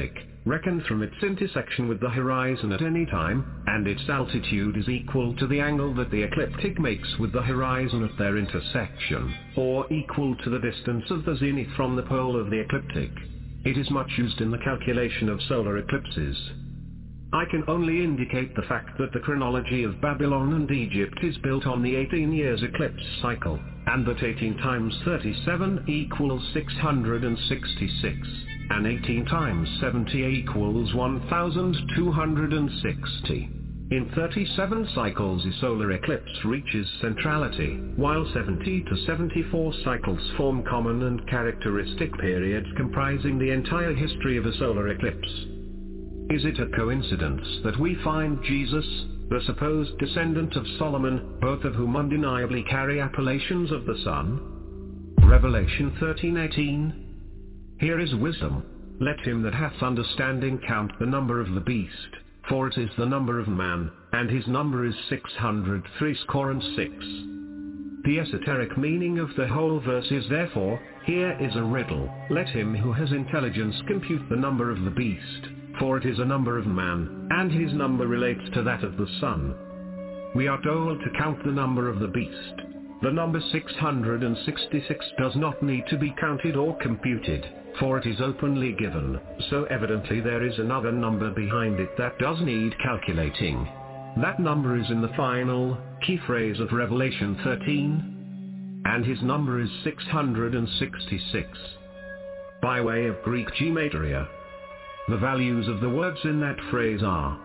reckoned from its intersection with the horizon at any time, and its altitude is equal to the angle that the ecliptic makes with the horizon at their intersection, or equal to the distance of the zenith from the pole of the ecliptic. It is much used in the calculation of solar eclipses. I can only indicate the fact that the chronology of Babylon and Egypt is built on the eighteen years eclipse cycle, and that eighteen times thirty-seven equals six hundred sixty-six, and eighteen times seventy equals one thousand two hundred sixty. In thirty-seven cycles a solar eclipse reaches centrality, while seventy to seventy-four cycles form common and characteristic periods comprising the entire history of a solar eclipse. Is it a coincidence that we find Jesus, the supposed descendant of Solomon, both of whom undeniably carry appellations of the Son? Revelation thirteen eighteen. Here is wisdom. Let him that hath understanding count the number of the beast, for it is the number of man, and his number is six hundred threescore and six. The esoteric meaning of the whole verse is therefore, here is a riddle. Let him who has intelligence compute the number of the beast, for it is a number of man, and his number relates to that of the sun. We are told to count the number of the beast. The number six hundred sixty-six does not need to be counted or computed, for it is openly given, so evidently there is another number behind it that does need calculating. That number is in the final, key phrase of Revelation thirteen, and his number is six hundred sixty-six. By way of Greek gematria, the values of the words in that phrase are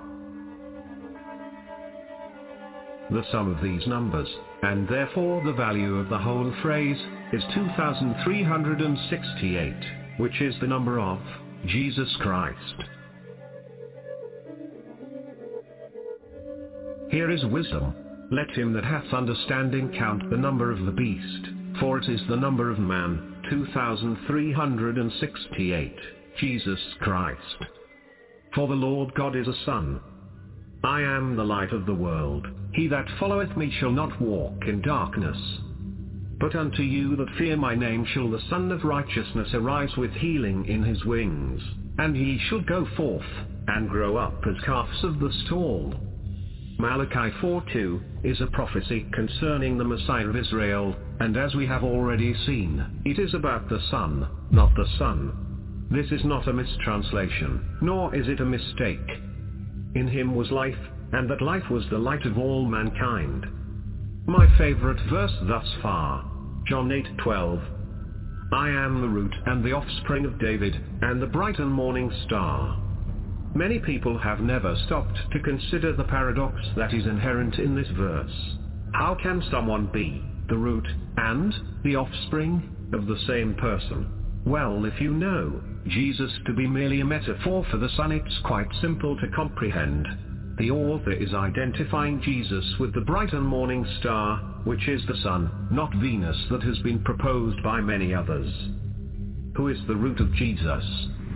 the sum of these numbers, and therefore the value of the whole phrase is two thousand three hundred sixty-eight, which is the number of Jesus Christ. Here is wisdom. Let him that hath understanding count the number of the beast, for it is the number of man, two thousand three hundred sixty-eight. Jesus Christ. For the Lord God is a sun. I am the light of the world. He that followeth me shall not walk in darkness. But unto you that fear my name shall the Son of Righteousness arise with healing in his wings, and ye shall go forth, and grow up as calves of the stall. Malachi four two is a prophecy concerning the Messiah of Israel, and as we have already seen, it is about the Son, not the Son. This is not a mistranslation, nor is it a mistake. In him was life, and that life was the light of all mankind. My favorite verse thus far, John eight twelve. I am the root and the offspring of David, and the bright and morning star. Many people have never stopped to consider the paradox that is inherent in this verse. How can someone be the root and the offspring of the same person? Well, if you know Jesus to be merely a metaphor for the sun, it's quite simple to comprehend. The author is identifying Jesus with the bright and morning star, which is the sun, not Venus, that has been proposed by many others. Who is the root of Jesus?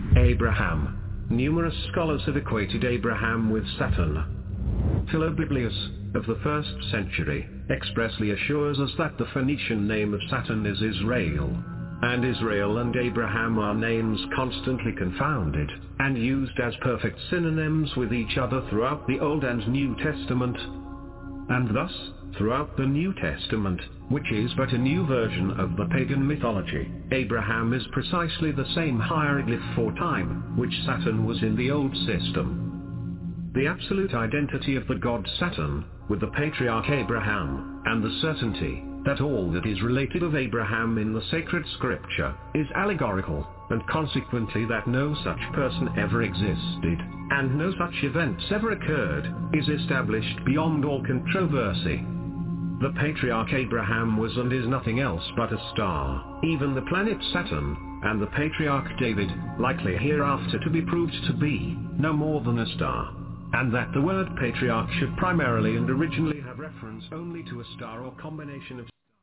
Abraham. Numerous scholars have equated Abraham with Saturn. Philobiblius, of the first century, expressly assures us that the Phoenician name of Saturn is Israel. And Israel and Abraham are names constantly confounded, and used as perfect synonyms with each other throughout the Old and New Testament. And thus, throughout the New Testament, which is but a new version of the pagan mythology, Abraham is precisely the same hieroglyph for time, which Saturn was in the old system. The absolute identity of the god Saturn, with the patriarch Abraham, and the certainty that all that is related of Abraham in the sacred scripture is allegorical, and consequently that no such person ever existed, and no such events ever occurred, is established beyond all controversy. The patriarch Abraham was and is nothing else but a star, even the planet Saturn, and the patriarch David, likely hereafter to be proved to be no more than a star. And that the word patriarch should primarily and originally have reference only to a star or combination of...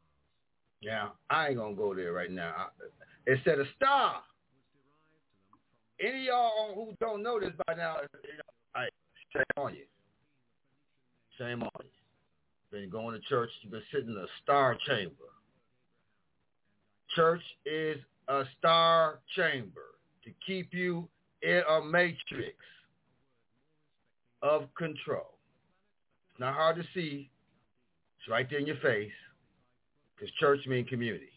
Yeah, I ain't gonna go there right now. I, it said a star. Any of y'all who don't know this by now, I shame on you. Shame on you. Been going to church, you've been sitting in a star chamber. Church is a star chamber to keep you in a matrix of control. It's not hard to see. It's right there in your face because church means community.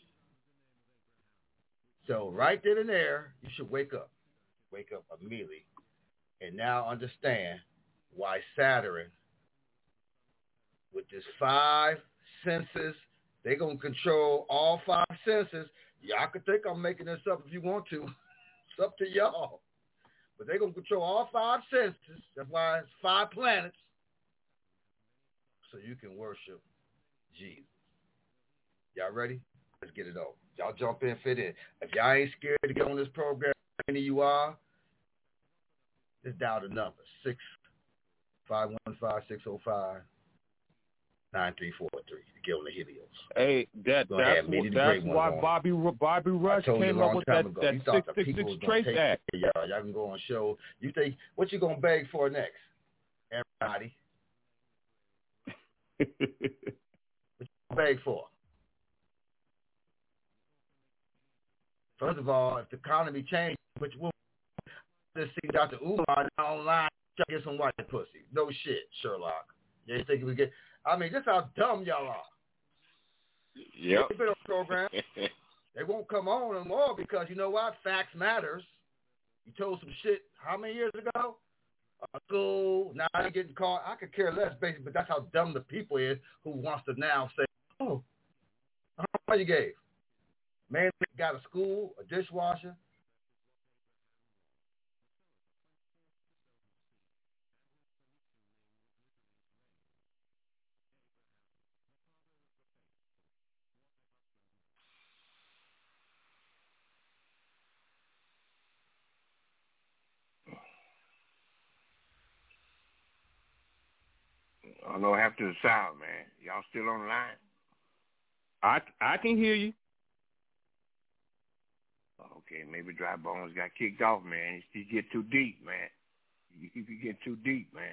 So right then and there, you should wake up. Wake up immediately and now understand why Saturn, with this five senses, they're going to control all five senses. Y'all can think I'm making this up if you want to. It's up to y'all. But they're going to control all five senses. That's why it's five planets. So you can worship Jesus. Y'all ready? Let's get it over. Y'all jump in, fit in. If y'all ain't scared to get on this program, any of you are, just dial the number, six five one five, six oh five, nine three four three to get on the Helios. Hey, that, Go that's, ahead, what, that's why on. Bobby Bobby Rush came up with that, that six six six Trace Act. Y'all, y'all can go on show. You think, what you going to beg for next? Everybody. What you beg for? First of all, if the economy changes, which will just see Doctor Umar online try to get some white pussy. No shit, Sherlock. You ain't think we get? I mean, this how dumb y'all are. Yep. They've been on the program. They won't come on anymore because you know what? Facts matters. You told some shit how many years ago? Uh, school. Now you're getting caught. I could care less, basically, but that's how dumb the people is who wants to now say, "Oh, how much you gave? Man got a school, a dishwasher." I don't know what happened to the sound, man. Y'all still on the line? I, I can hear you. Okay, maybe Dry Bones got kicked off, man. He get too deep, man. You get too deep, man.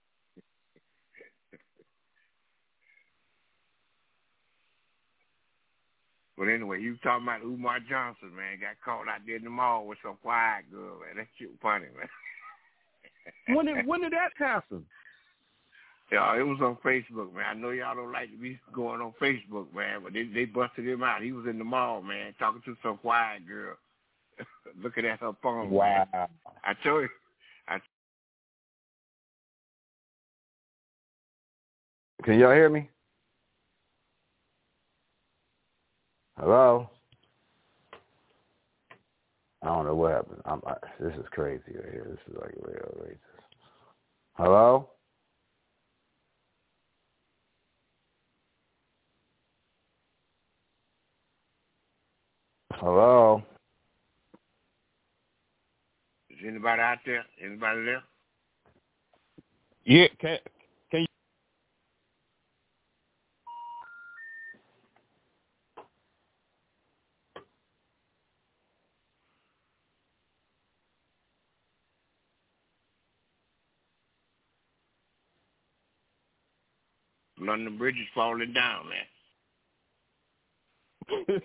But anyway, you talking about Umar Johnson, man. Got caught out there in the mall with some quiet girl, man. That shit was funny, man. When did when did that happen? Yeah, it was on Facebook, man. I know y'all don't like to be going on Facebook, man, but they they busted him out. He was in the mall, man, talking to some quiet girl, looking at her phone. Wow. Man. I told you. I Can y'all hear me? Hello? I don't know what happened. I'm, I, this is crazy right here. This is like real outrageous. Hello? Hello? Is anybody out there? Anybody there? Yeah, can can you? London Bridge is falling down, man.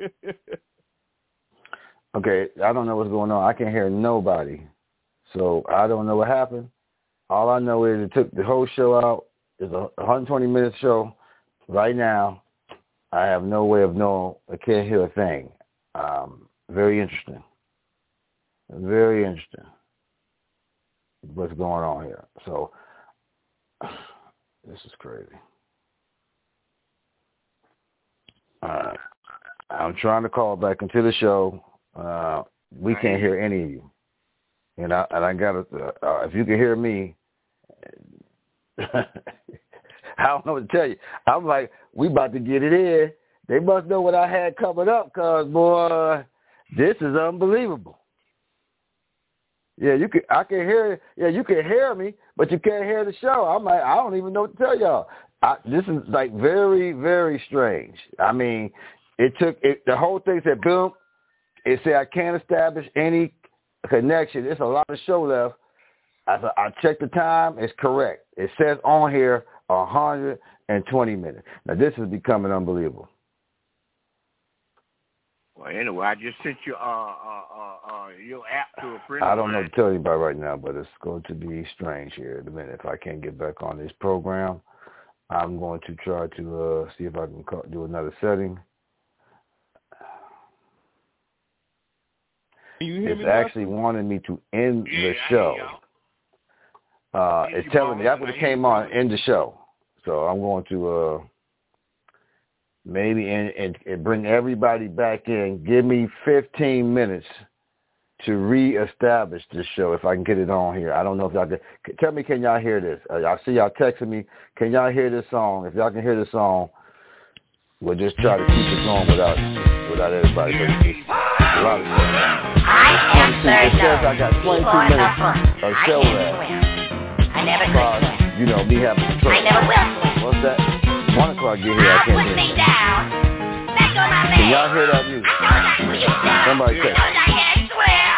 Okay, I don't know what's going on. I can't hear nobody. So I don't know what happened. All I know is it took the whole show out. It's a one hundred twenty minute show. Right now, I have no way of knowing. I can't hear a thing. Um, very interesting. Very interesting. What's going on here? So this is crazy. Uh, I'm trying to call back into the show. Uh, we can't hear any of you. And I, and I got to, uh, uh, if you can hear me, I don't know what to tell you. I'm like, we about to get it in. They must know what I had coming up because, boy, this is unbelievable. Yeah, you can. I can hear. Yeah, you can hear me, but you can't hear the show. I'm like, I don't even know what to tell y'all. I, this is like very, very strange. I mean, it took it, the whole thing said boom. It said I can't establish any connection. There's a lot of show left. I, I checked the time. It's correct. It says on here one hundred twenty minutes. Now this is becoming unbelievable. Well, anyway, I just sent you uh, uh, uh, uh, your app to a friend. I don't know to tell you about right now, but it's going to be strange here in a minute. If I can't get back on this program, I'm going to try to uh, see if I can do another setting. You hear it's me actually now? wanting me to end yeah, the show. Uh, Here's it's telling me ball, that would have came on, end the show. So I'm going to uh, maybe and, and, and bring everybody back in. Give me fifteen minutes to reestablish this show if I can get it on here. I don't know if y'all can. Tell me, can y'all hear this? Uh, I see y'all texting me. Can y'all hear this song? If y'all can hear this song, we'll just try to keep it going without without everybody. It's a lot of stuff. I am It says I got twenty-two minutes of show left. I never could. You know, me having control. I never will. What's that? One o'clock get here, I I'll can't put hear me it. down. Back on my leg. Can y'all hear that music? I told I put you down. Somebody say. I told I had swear.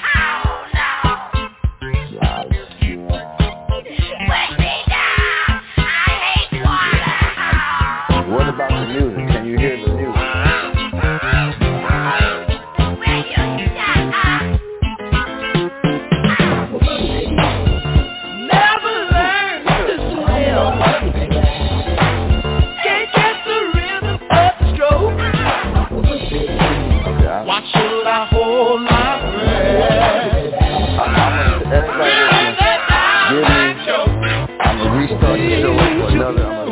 Oh, no. Put me down. I hate water. What about the music? Can you hear the music? Why should I hold my breath? I'm gonna restart the show for another. I'm